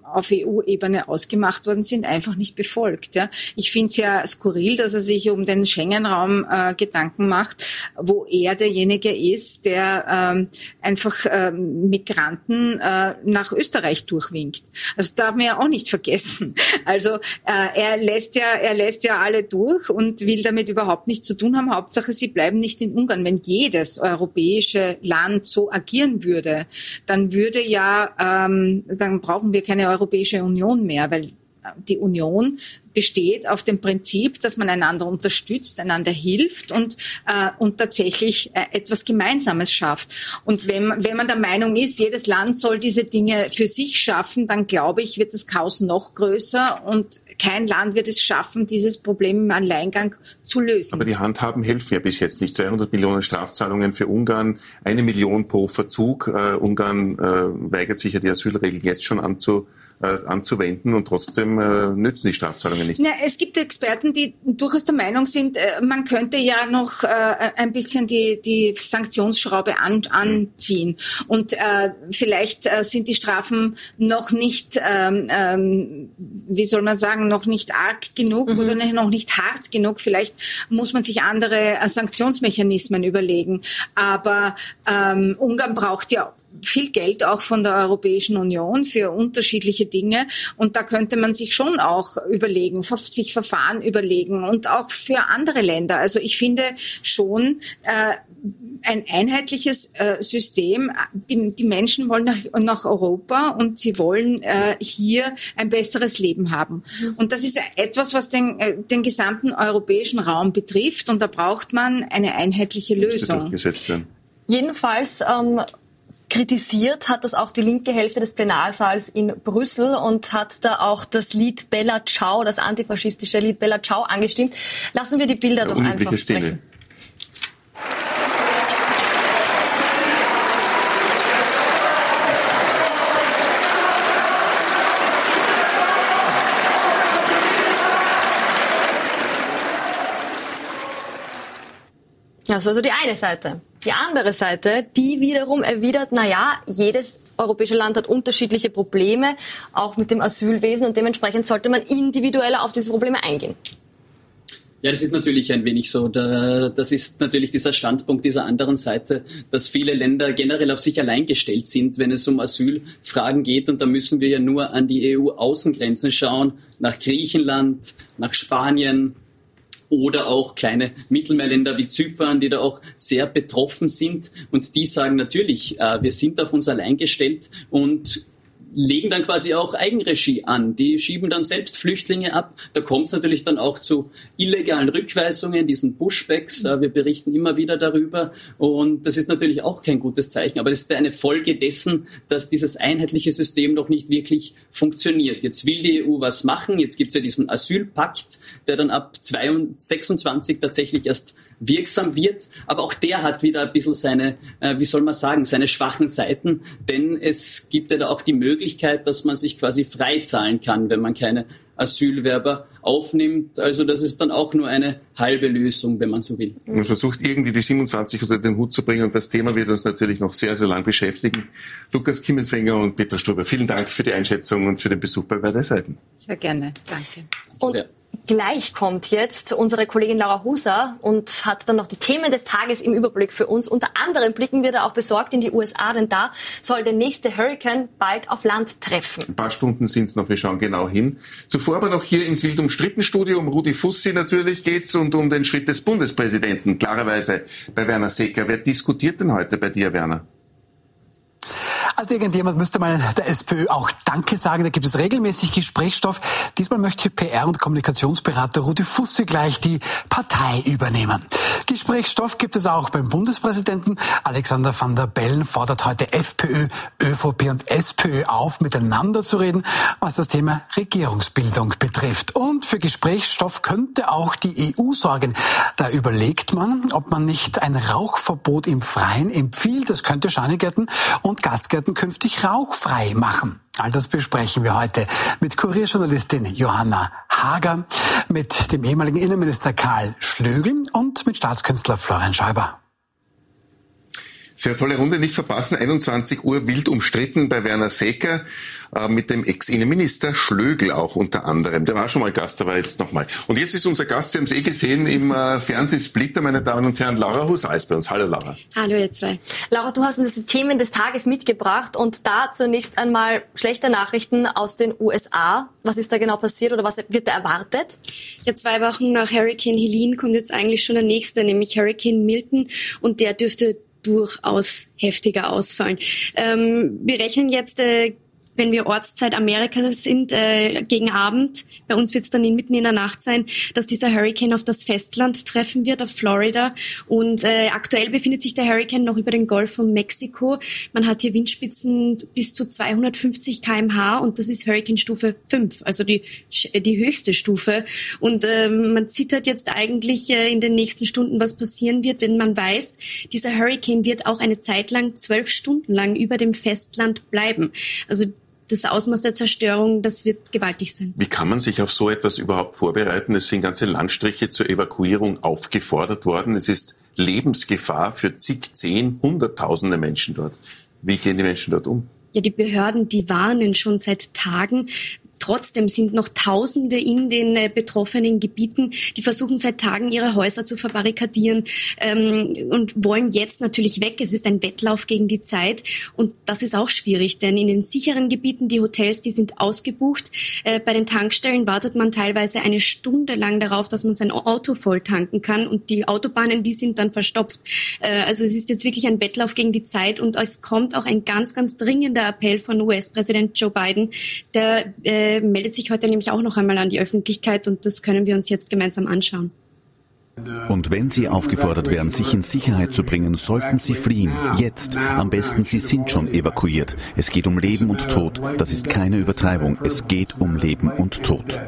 Speaker 6: auf E U-Ebene ausgemacht worden sind, einfach nicht befolgt. Ja. Ich finde es ja skurril, dass er sich um den Schengen-Raum äh, Gedanken macht, wo er derjenige ist, der ähm, einfach äh, Migranten äh, nach Österreich durchwinkt. Also darf man ja auch nicht vergessen. Also äh, er lässt ja, er lässt ja alle durch und will damit überhaupt nichts zu tun haben. Hauptsache, sie bleiben nicht in Ungarn. Wenn jedes europäische Land so agieren würde, dann würde ja, ähm, dann brauchen wir keine Europäische Union mehr, weil die Union besteht auf dem Prinzip, dass man einander unterstützt, einander hilft und äh, und tatsächlich äh, etwas Gemeinsames schafft. Und wenn, wenn man der Meinung ist, jedes Land soll diese Dinge für sich schaffen, dann glaube ich, wird das Chaos noch größer und kein Land wird es schaffen, dieses Problem im Alleingang zu lösen.
Speaker 5: Aber die Handhaben helfen ja bis jetzt nicht. zweihundert Millionen Strafzahlungen für Ungarn, eine Million pro Verzug. Äh, Ungarn äh, weigert sich ja, die Asylregeln jetzt schon anzu, äh, anzuwenden und trotzdem äh, nützen die Strafzahlungen nichts.
Speaker 6: Na, es gibt Experten, die durchaus der Meinung sind, äh, man könnte ja noch äh, ein bisschen die, die Sanktionsschraube an, anziehen. Und äh, vielleicht äh, sind die Strafen noch nicht, ähm, ähm, wie soll man sagen, noch nicht arg genug mhm. oder noch nicht hart genug. Vielleicht muss man sich andere äh, Sanktionsmechanismen überlegen. Aber ähm, Ungarn braucht ja viel Geld auch von der Europäischen Union für unterschiedliche Dinge. Und da könnte man sich schon auch überlegen, sich Verfahren überlegen und auch für andere Länder. Also ich finde schon äh, ein einheitliches äh, System. Die, die Menschen wollen nach, nach Europa und sie wollen äh, hier ein besseres Leben haben. Mhm. Und das ist etwas, was den, äh, den gesamten europäischen Raum betrifft. Und da braucht man eine einheitliche Lösung.
Speaker 4: Jedenfalls ähm, kritisiert hat das auch die linke Hälfte des Plenarsaals in Brüssel und hat da auch das Lied Bella Ciao, das antifaschistische Lied Bella Ciao angestimmt. Lassen wir die Bilder doch einfach sprechen. Das ist also die eine Seite. Die andere Seite, die wiederum erwidert, na ja, jedes europäische Land hat unterschiedliche Probleme, auch mit dem Asylwesen, und dementsprechend sollte man individueller auf diese Probleme eingehen.
Speaker 7: Ja, das ist natürlich ein wenig so. Das ist natürlich dieser Standpunkt dieser anderen Seite, dass viele Länder generell auf sich allein gestellt sind, wenn es um Asylfragen geht. Und da müssen wir ja nur an die E U-Außengrenzen schauen, nach Griechenland, nach Spanien, oder auch kleine Mittelmeerländer wie Zypern, die da auch sehr betroffen sind. Und die sagen natürlich, äh, wir sind auf uns allein gestellt und legen dann quasi auch Eigenregie an. Die schieben dann selbst Flüchtlinge ab. Da kommt es natürlich dann auch zu illegalen Rückweisungen, diesen Pushbacks. Wir berichten immer wieder darüber. Und das ist natürlich auch kein gutes Zeichen. Aber das ist eine Folge dessen, dass dieses einheitliche System noch nicht wirklich funktioniert. Jetzt will die E U was machen. Jetzt gibt es ja diesen Asylpakt, der dann ab sechsundzwanzig tatsächlich erst wirksam wird. Aber auch der hat wieder ein bisschen seine, wie soll man sagen, seine schwachen Seiten. Denn es gibt ja da auch die Möglichkeit, dass man sich quasi freizahlen kann, wenn man keine Asylwerber aufnimmt. Also das ist dann auch nur eine halbe Lösung, wenn man so will.
Speaker 5: Man versucht irgendwie die siebenundzwanzig unter den Hut zu bringen und das Thema wird uns natürlich noch sehr, sehr lang beschäftigen. Lukas Kimmelswenger und Petra Struber, vielen Dank für die Einschätzung und für den Besuch bei Beide Seiten.
Speaker 6: Sehr gerne, danke.
Speaker 4: Und ja. Gleich kommt jetzt unsere Kollegin Laura Huser und hat dann noch die Themen des Tages im Überblick für uns. Unter anderem blicken wir da auch besorgt in die U S A, denn da soll der nächste Hurrikan bald auf Land treffen.
Speaker 5: Ein paar Stunden sind es noch, wir schauen genau hin. Zuvor aber noch hier ins wild umstritten Studio, um Rudi Fussi natürlich geht's und um den Schritt des Bundespräsidenten, klarerweise bei Werner Secker. Wer diskutiert denn heute bei dir, Werner?
Speaker 10: Also irgendjemand müsste mal der SPÖ auch Danke sagen. Da gibt es regelmäßig Gesprächsstoff. Diesmal möchte P R- und Kommunikationsberater Rudi Fussi gleich die Partei übernehmen. Gesprächsstoff gibt es auch beim Bundespräsidenten. Alexander Van der Bellen fordert heute FPÖ, ÖVP und SPÖ auf, miteinander zu reden, was das Thema Regierungsbildung betrifft. Und für Gesprächsstoff könnte auch die E U sorgen. Da überlegt man, ob man nicht ein Rauchverbot im Freien empfiehlt. Das könnte Scheinegärten und Gastgärten künftig rauchfrei machen. All das besprechen wir heute mit Kurierjournalistin Johanna Hager, mit dem ehemaligen Innenminister Karl Schlögl und mit Staatskünstler Florian Schäuber.
Speaker 5: Sehr tolle Runde, nicht verpassen. einundzwanzig Uhr wild umstritten bei Werner Secker äh, mit dem Ex-Innenminister Schlögl auch unter anderem. Der war schon mal Gast, aber jetzt nochmal. Und jetzt ist unser Gast, Sie haben es eh gesehen, im äh, Fernsehsplitter, meine Damen und Herren, Laura Husar ist bei uns. Hallo Laura.
Speaker 4: Hallo ihr zwei. Laura, du hast uns die Themen des Tages mitgebracht und da zunächst einmal schlechte Nachrichten aus den U S A. Was ist da genau passiert oder was wird da erwartet?
Speaker 11: Ja, zwei Wochen nach Hurricane Helene kommt jetzt eigentlich schon der nächste, nämlich Hurricane Milton, und der dürfte durchaus heftiger ausfallen. Ähm, wir rechnen jetzt, äh, wenn wir Ortszeit Amerika sind, äh, gegen Abend, bei uns wird es dann in, mitten in der Nacht sein, dass dieser Hurricane auf das Festland treffen wird, auf Florida. Und äh, aktuell befindet sich der Hurricane noch über den Golf von Mexiko. Man hat hier Windspitzen bis zu zweihundertfünfzig Kilometer pro Stunde und das ist Hurricane-Stufe fünf, also die, die höchste Stufe. Und äh, man zittert jetzt eigentlich äh, in den nächsten Stunden, was passieren wird, wenn man weiß, dieser Hurricane wird auch eine Zeit lang, zwölf Stunden lang über dem Festland bleiben. Also das Ausmaß der Zerstörung, das wird gewaltig sein.
Speaker 5: Wie kann man sich auf so etwas überhaupt vorbereiten? Es sind ganze Landstriche zur Evakuierung aufgefordert worden. Es ist Lebensgefahr für zig, zehn, hunderttausende Menschen dort. Wie gehen die Menschen dort um?
Speaker 11: Ja, die Behörden, die warnen schon seit Tagen. Trotzdem sind noch Tausende in den äh, betroffenen Gebieten, die versuchen seit Tagen ihre Häuser zu verbarrikadieren ähm, und wollen jetzt natürlich weg. Es ist ein Wettlauf gegen die Zeit und das ist auch schwierig, denn in den sicheren Gebieten, die Hotels, die sind ausgebucht. Äh, bei den Tankstellen wartet man teilweise eine Stunde lang darauf, dass man sein Auto voll tanken kann und die Autobahnen, die sind dann verstopft. Äh, also es ist jetzt wirklich ein Wettlauf gegen die Zeit und es kommt auch ein ganz, ganz dringender Appell von U S-Präsident Joe Biden, der äh, meldet sich heute nämlich auch noch einmal an die Öffentlichkeit und das können wir uns jetzt gemeinsam anschauen.
Speaker 12: Und wenn Sie aufgefordert werden, sich in Sicherheit zu bringen, sollten Sie fliehen. Jetzt. Am besten, Sie sind schon evakuiert. Es geht um Leben und Tod. Das ist keine Übertreibung. Es geht um Leben und Tod.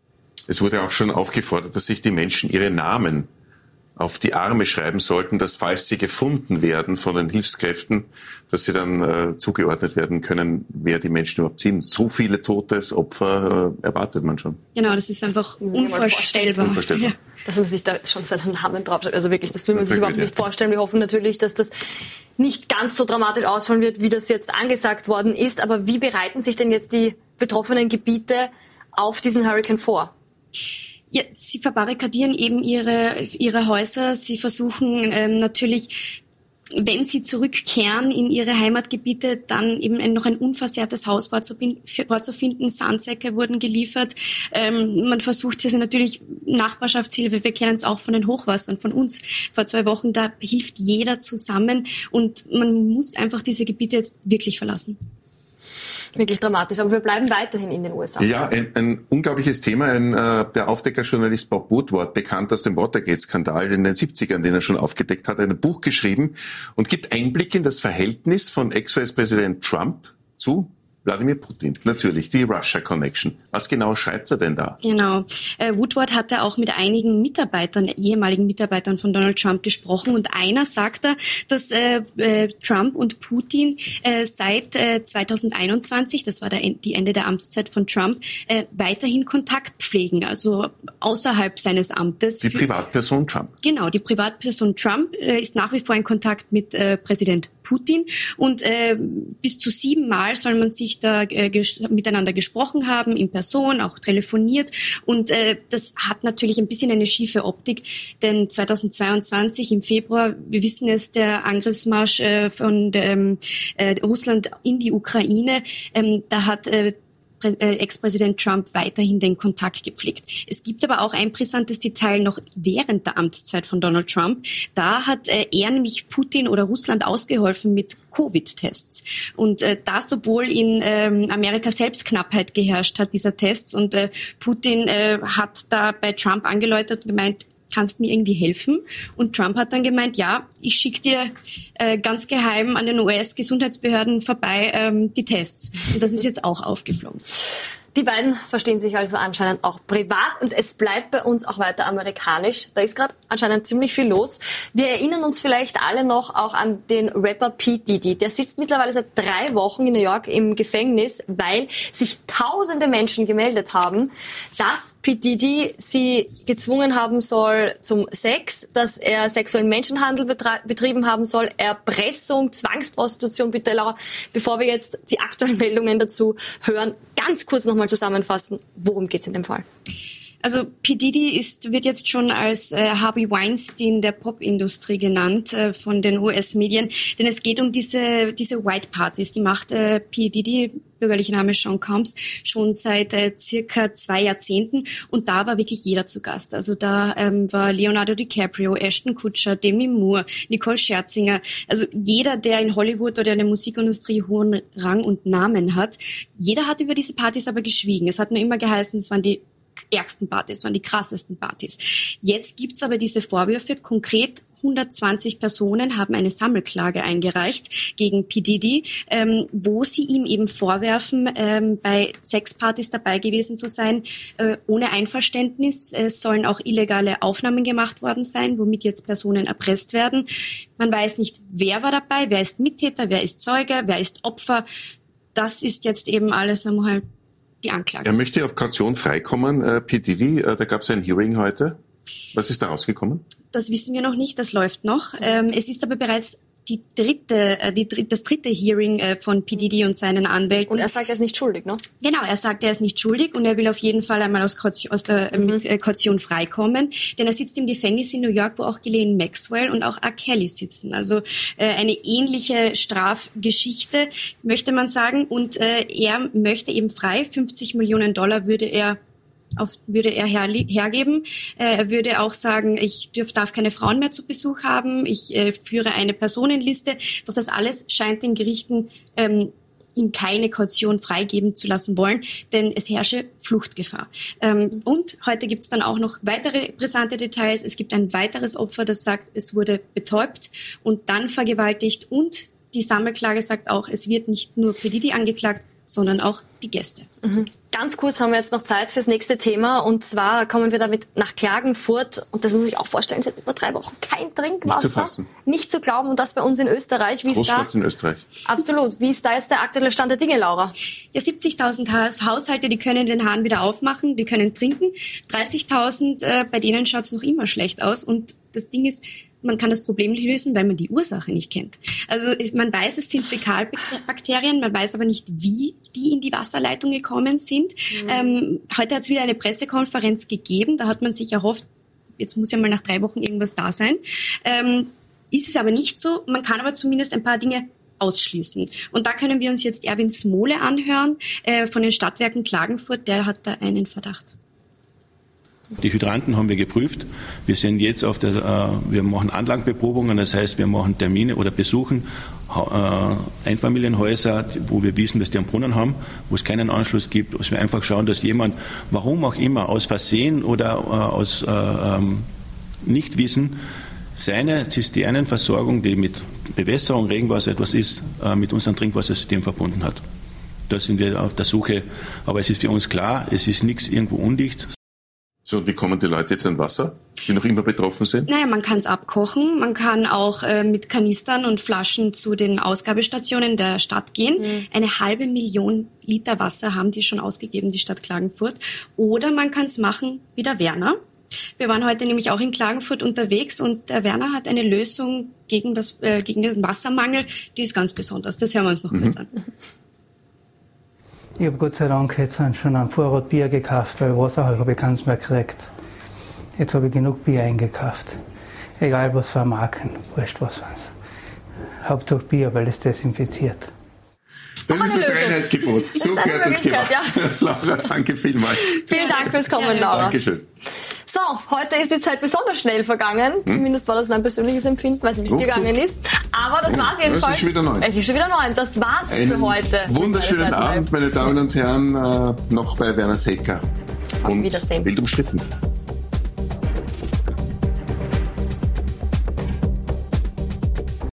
Speaker 5: Es wurde auch schon aufgefordert, dass sich die Menschen ihre Namen auf die Arme schreiben sollten, dass falls sie gefunden werden von den Hilfskräften, dass sie dann äh, zugeordnet werden können, wer die Menschen überhaupt sind. So viele tote Opfer äh, erwartet man schon.
Speaker 11: Genau, das ist einfach unvorstellbar.
Speaker 5: Unvorstellbar.
Speaker 4: Ja, dass man sich da schon seinen Namen draufschreibt. Also wirklich, das will man sich überhaupt nicht vorstellen. Wir hoffen natürlich, dass das nicht ganz so dramatisch ausfallen wird, wie das jetzt angesagt worden ist. Aber wie bereiten sich denn jetzt die betroffenen Gebiete auf diesen Hurricane vor?
Speaker 11: Ja, sie verbarrikadieren eben ihre ihre Häuser. Sie versuchen ähm, natürlich, wenn sie zurückkehren in ihre Heimatgebiete, dann eben noch ein unversehrtes Haus vorzufinden. Sandsäcke wurden geliefert. Ähm, man versucht hier natürlich Nachbarschaftshilfe. Wir kennen es auch von den Hochwassern von uns vor zwei Wochen. Da hilft jeder zusammen und man muss einfach diese Gebiete jetzt wirklich verlassen.
Speaker 4: Wirklich dramatisch, aber wir bleiben weiterhin in den U S A.
Speaker 5: Ja, ein, ein unglaubliches Thema. Ein, äh, der Aufdeckerjournalist Bob Woodward, bekannt aus dem Watergate-Skandal in den siebzigern, den er schon aufgedeckt hat, ein Buch geschrieben und gibt Einblick in das Verhältnis von Ex-U S-Präsident Trump zu Wladimir Putin. Natürlich, die Russia Connection. Was genau schreibt er denn da?
Speaker 11: Genau. Äh, Woodward hatte auch mit einigen Mitarbeitern, ehemaligen Mitarbeitern von Donald Trump gesprochen und einer sagte, dass äh, äh, Trump und Putin äh, seit äh, zweitausendeinundzwanzig, das war der, die Ende der Amtszeit von Trump, äh, weiterhin Kontakt pflegen, also außerhalb seines Amtes.
Speaker 5: Die Privatperson Trump.
Speaker 11: Genau, die Privatperson Trump äh, ist nach wie vor in Kontakt mit äh, Präsident Putin und äh, bis zu siebenmal soll man sich da äh, ges- miteinander gesprochen haben, in Person, auch telefoniert und äh, das hat natürlich ein bisschen eine schiefe Optik, denn zweitausendzweiundzwanzig im Februar, wir wissen es, der Angriffsmarsch äh, von ähm, äh, Russland in die Ukraine, ähm, da hat äh, Ex-Präsident Trump weiterhin den Kontakt gepflegt. Es gibt aber auch ein brisantes Detail noch während der Amtszeit von Donald Trump. Da hat äh, er nämlich Putin oder Russland ausgeholfen mit Covid-Tests. Und äh, das, obwohl in ähm, Amerika selbst Knappheit geherrscht hat, dieser Tests. Und äh, Putin äh, hat da bei Trump angeläutet und gemeint, kannst mir irgendwie helfen? Und Trump hat dann gemeint, ja, ich schicke dir äh, ganz geheim an den U S-Gesundheitsbehörden vorbei ähm, die Tests. Und das ist jetzt auch aufgeflogen.
Speaker 4: Die beiden verstehen sich also anscheinend auch privat und es bleibt bei uns auch weiter amerikanisch. Da ist gerade anscheinend ziemlich viel los. Wir erinnern uns vielleicht alle noch auch an den Rapper P. Diddy. Der sitzt mittlerweile seit drei Wochen in New York im Gefängnis, weil sich tausende Menschen gemeldet haben, dass P. Diddy sie gezwungen haben soll zum Sex, dass er sexuellen Menschenhandel betrieben haben soll, Erpressung, Zwangsprostitution. Bitte, Laura, bevor wir jetzt die aktuellen Meldungen dazu hören, ganz kurz nochmal zusammenfassen, worum geht es in dem Fall?
Speaker 11: Also P. Diddy ist, wird jetzt schon als äh, Harvey Weinstein der Popindustrie genannt äh, von den U S-Medien, denn es geht um diese diese White Partys. Die macht äh, P. Diddy, bürgerlicher Name Sean Combs, schon seit äh, circa zwei Jahrzehnten und da war wirklich jeder zu Gast. Also da ähm, war Leonardo DiCaprio, Ashton Kutcher, Demi Moore, Nicole Scherzinger, also jeder, der in Hollywood oder in der Musikindustrie hohen Rang und Namen hat. Jeder hat über diese Partys aber geschwiegen. Es hat nur immer geheißen, es waren die ärgsten Partys, waren die krassesten Partys. Jetzt gibt's aber diese Vorwürfe. Konkret hundertzwanzig Personen haben eine Sammelklage eingereicht gegen P. Diddy, ähm, wo sie ihm eben vorwerfen, ähm, bei Sexpartys dabei gewesen zu sein, äh, ohne Einverständnis. Es sollen auch illegale Aufnahmen gemacht worden sein, womit jetzt Personen erpresst werden. Man weiß nicht, wer war dabei, wer ist Mittäter, wer ist Zeuge, wer ist Opfer. Das ist jetzt eben alles einmal die Anklage.
Speaker 5: Er möchte auf Kaution freikommen, äh, P. Diddy. Äh, da gab es ein Hearing heute. Was ist da rausgekommen?
Speaker 11: Das wissen wir noch nicht, das läuft noch. Ähm, es ist aber bereits die dritte, äh, die, das dritte Hearing äh, von P. Diddy und seinen Anwälten.
Speaker 4: Und er sagt, er ist nicht schuldig, ne?
Speaker 11: Genau, er sagt, er ist nicht schuldig und er will auf jeden Fall einmal aus, Kaution, aus der äh, mit, äh, Kaution freikommen, denn er sitzt im Gefängnis in New York, wo auch Ghislaine Maxwell und auch R. Kelly sitzen. Also äh, eine ähnliche Strafgeschichte, möchte man sagen. Und äh, er möchte eben frei, fünfzig Millionen Dollar würde er Auf, würde er her, hergeben. Äh, er würde auch sagen, ich dürf, darf keine Frauen mehr zu Besuch haben, ich äh, führe eine Personenliste. Doch das alles scheint den Gerichten ähm, ihm keine Kaution freigeben zu lassen wollen, denn es herrsche Fluchtgefahr. Ähm, und heute gibt es dann auch noch weitere brisante Details. Es gibt ein weiteres Opfer, das sagt, es wurde betäubt und dann vergewaltigt. Und die Sammelklage sagt auch, es wird nicht nur P. Diddy angeklagt, sondern auch die Gäste.
Speaker 4: Mhm. Ganz kurz haben wir jetzt noch Zeit fürs nächste Thema und zwar kommen wir damit nach Klagenfurt und das muss ich auch vorstellen, seit über drei Wochen kein Trinkwasser.
Speaker 5: Nicht zu fassen.
Speaker 4: Nicht zu glauben und das bei uns in Österreich. Wie ist da,
Speaker 5: in Österreich.
Speaker 4: Absolut. Wie ist da jetzt der aktuelle Stand der Dinge, Laura?
Speaker 11: Ja, siebzigtausend Haushalte, die können den Hahn wieder aufmachen, die können trinken. dreißigtausend, äh, bei denen schaut es noch immer schlecht aus und das Ding ist, man kann das Problem nicht lösen, weil man die Ursache nicht kennt. Also man weiß, es sind Fäkalbakterien, man weiß aber nicht, wie die in die Wasserleitung gekommen sind. Mhm. Ähm, heute hat es wieder eine Pressekonferenz gegeben, da hat man sich erhofft, jetzt muss ja mal nach drei Wochen irgendwas da sein. Ähm, ist es aber nicht so, man kann aber zumindest ein paar Dinge ausschließen. Und da können wir uns jetzt Erwin Smole anhören äh, von den Stadtwerken Klagenfurt, der hat da einen Verdacht.
Speaker 13: Die Hydranten haben wir geprüft. Wir sind jetzt auf der, äh, wir machen Anlagenbeprobungen, das heißt, wir machen Termine oder besuchen äh, Einfamilienhäuser, wo wir wissen, dass die einen Brunnen haben, wo es keinen Anschluss gibt, wo wir einfach schauen, dass jemand, warum auch immer, aus Versehen oder äh, aus äh, ähm, Nichtwissen, seine Zisternenversorgung, die mit Bewässerung, Regenwasser etwas ist, äh, mit unserem Trinkwassersystem verbunden hat. Da sind wir auf der Suche, aber es ist für uns klar, es ist nichts irgendwo undicht.
Speaker 5: So, und wie kommen die Leute jetzt an Wasser, die noch immer betroffen sind?
Speaker 11: Naja, man kann es abkochen, man kann auch äh, mit Kanistern und Flaschen zu den Ausgabestationen der Stadt gehen. Mhm. Eine halbe Million Liter Wasser haben die schon ausgegeben, die Stadt Klagenfurt. Oder man kann es machen wie der Werner. Wir waren heute nämlich auch in Klagenfurt unterwegs und der Werner hat eine Lösung gegen, das, äh, gegen den Wassermangel, die ist ganz besonders. Das hören wir uns noch mhm. kurz an.
Speaker 14: Ich habe Gott sei Dank jetzt schon einen Vorrat Bier gekauft, weil Wasser habe ich keins mehr gekriegt. Jetzt habe ich genug Bier eingekauft. Egal was für Marken, wurscht was sonst. Hauptsache Bier, weil es desinfiziert.
Speaker 5: Das ist das Reinheitsgebot. So gehört das gemacht. Ja. Laura, danke vielmals.
Speaker 4: Vielen Dank fürs Kommen, Laura.
Speaker 5: Dankeschön.
Speaker 4: So, heute ist die Zeit besonders schnell vergangen. Hm? Zumindest war das mein persönliches Empfinden, weiß nicht, wie es dir gegangen ist. Aber das war's jedenfalls.
Speaker 5: Es ist schon wieder neun.
Speaker 4: Es ist schon wieder neun. Das war's
Speaker 5: Einen
Speaker 4: für heute.
Speaker 5: Wunderschönen Abend, meine Damen und Herren, noch bei Werner Secker.
Speaker 4: Auf Wiedersehen.
Speaker 5: Wild umstritten.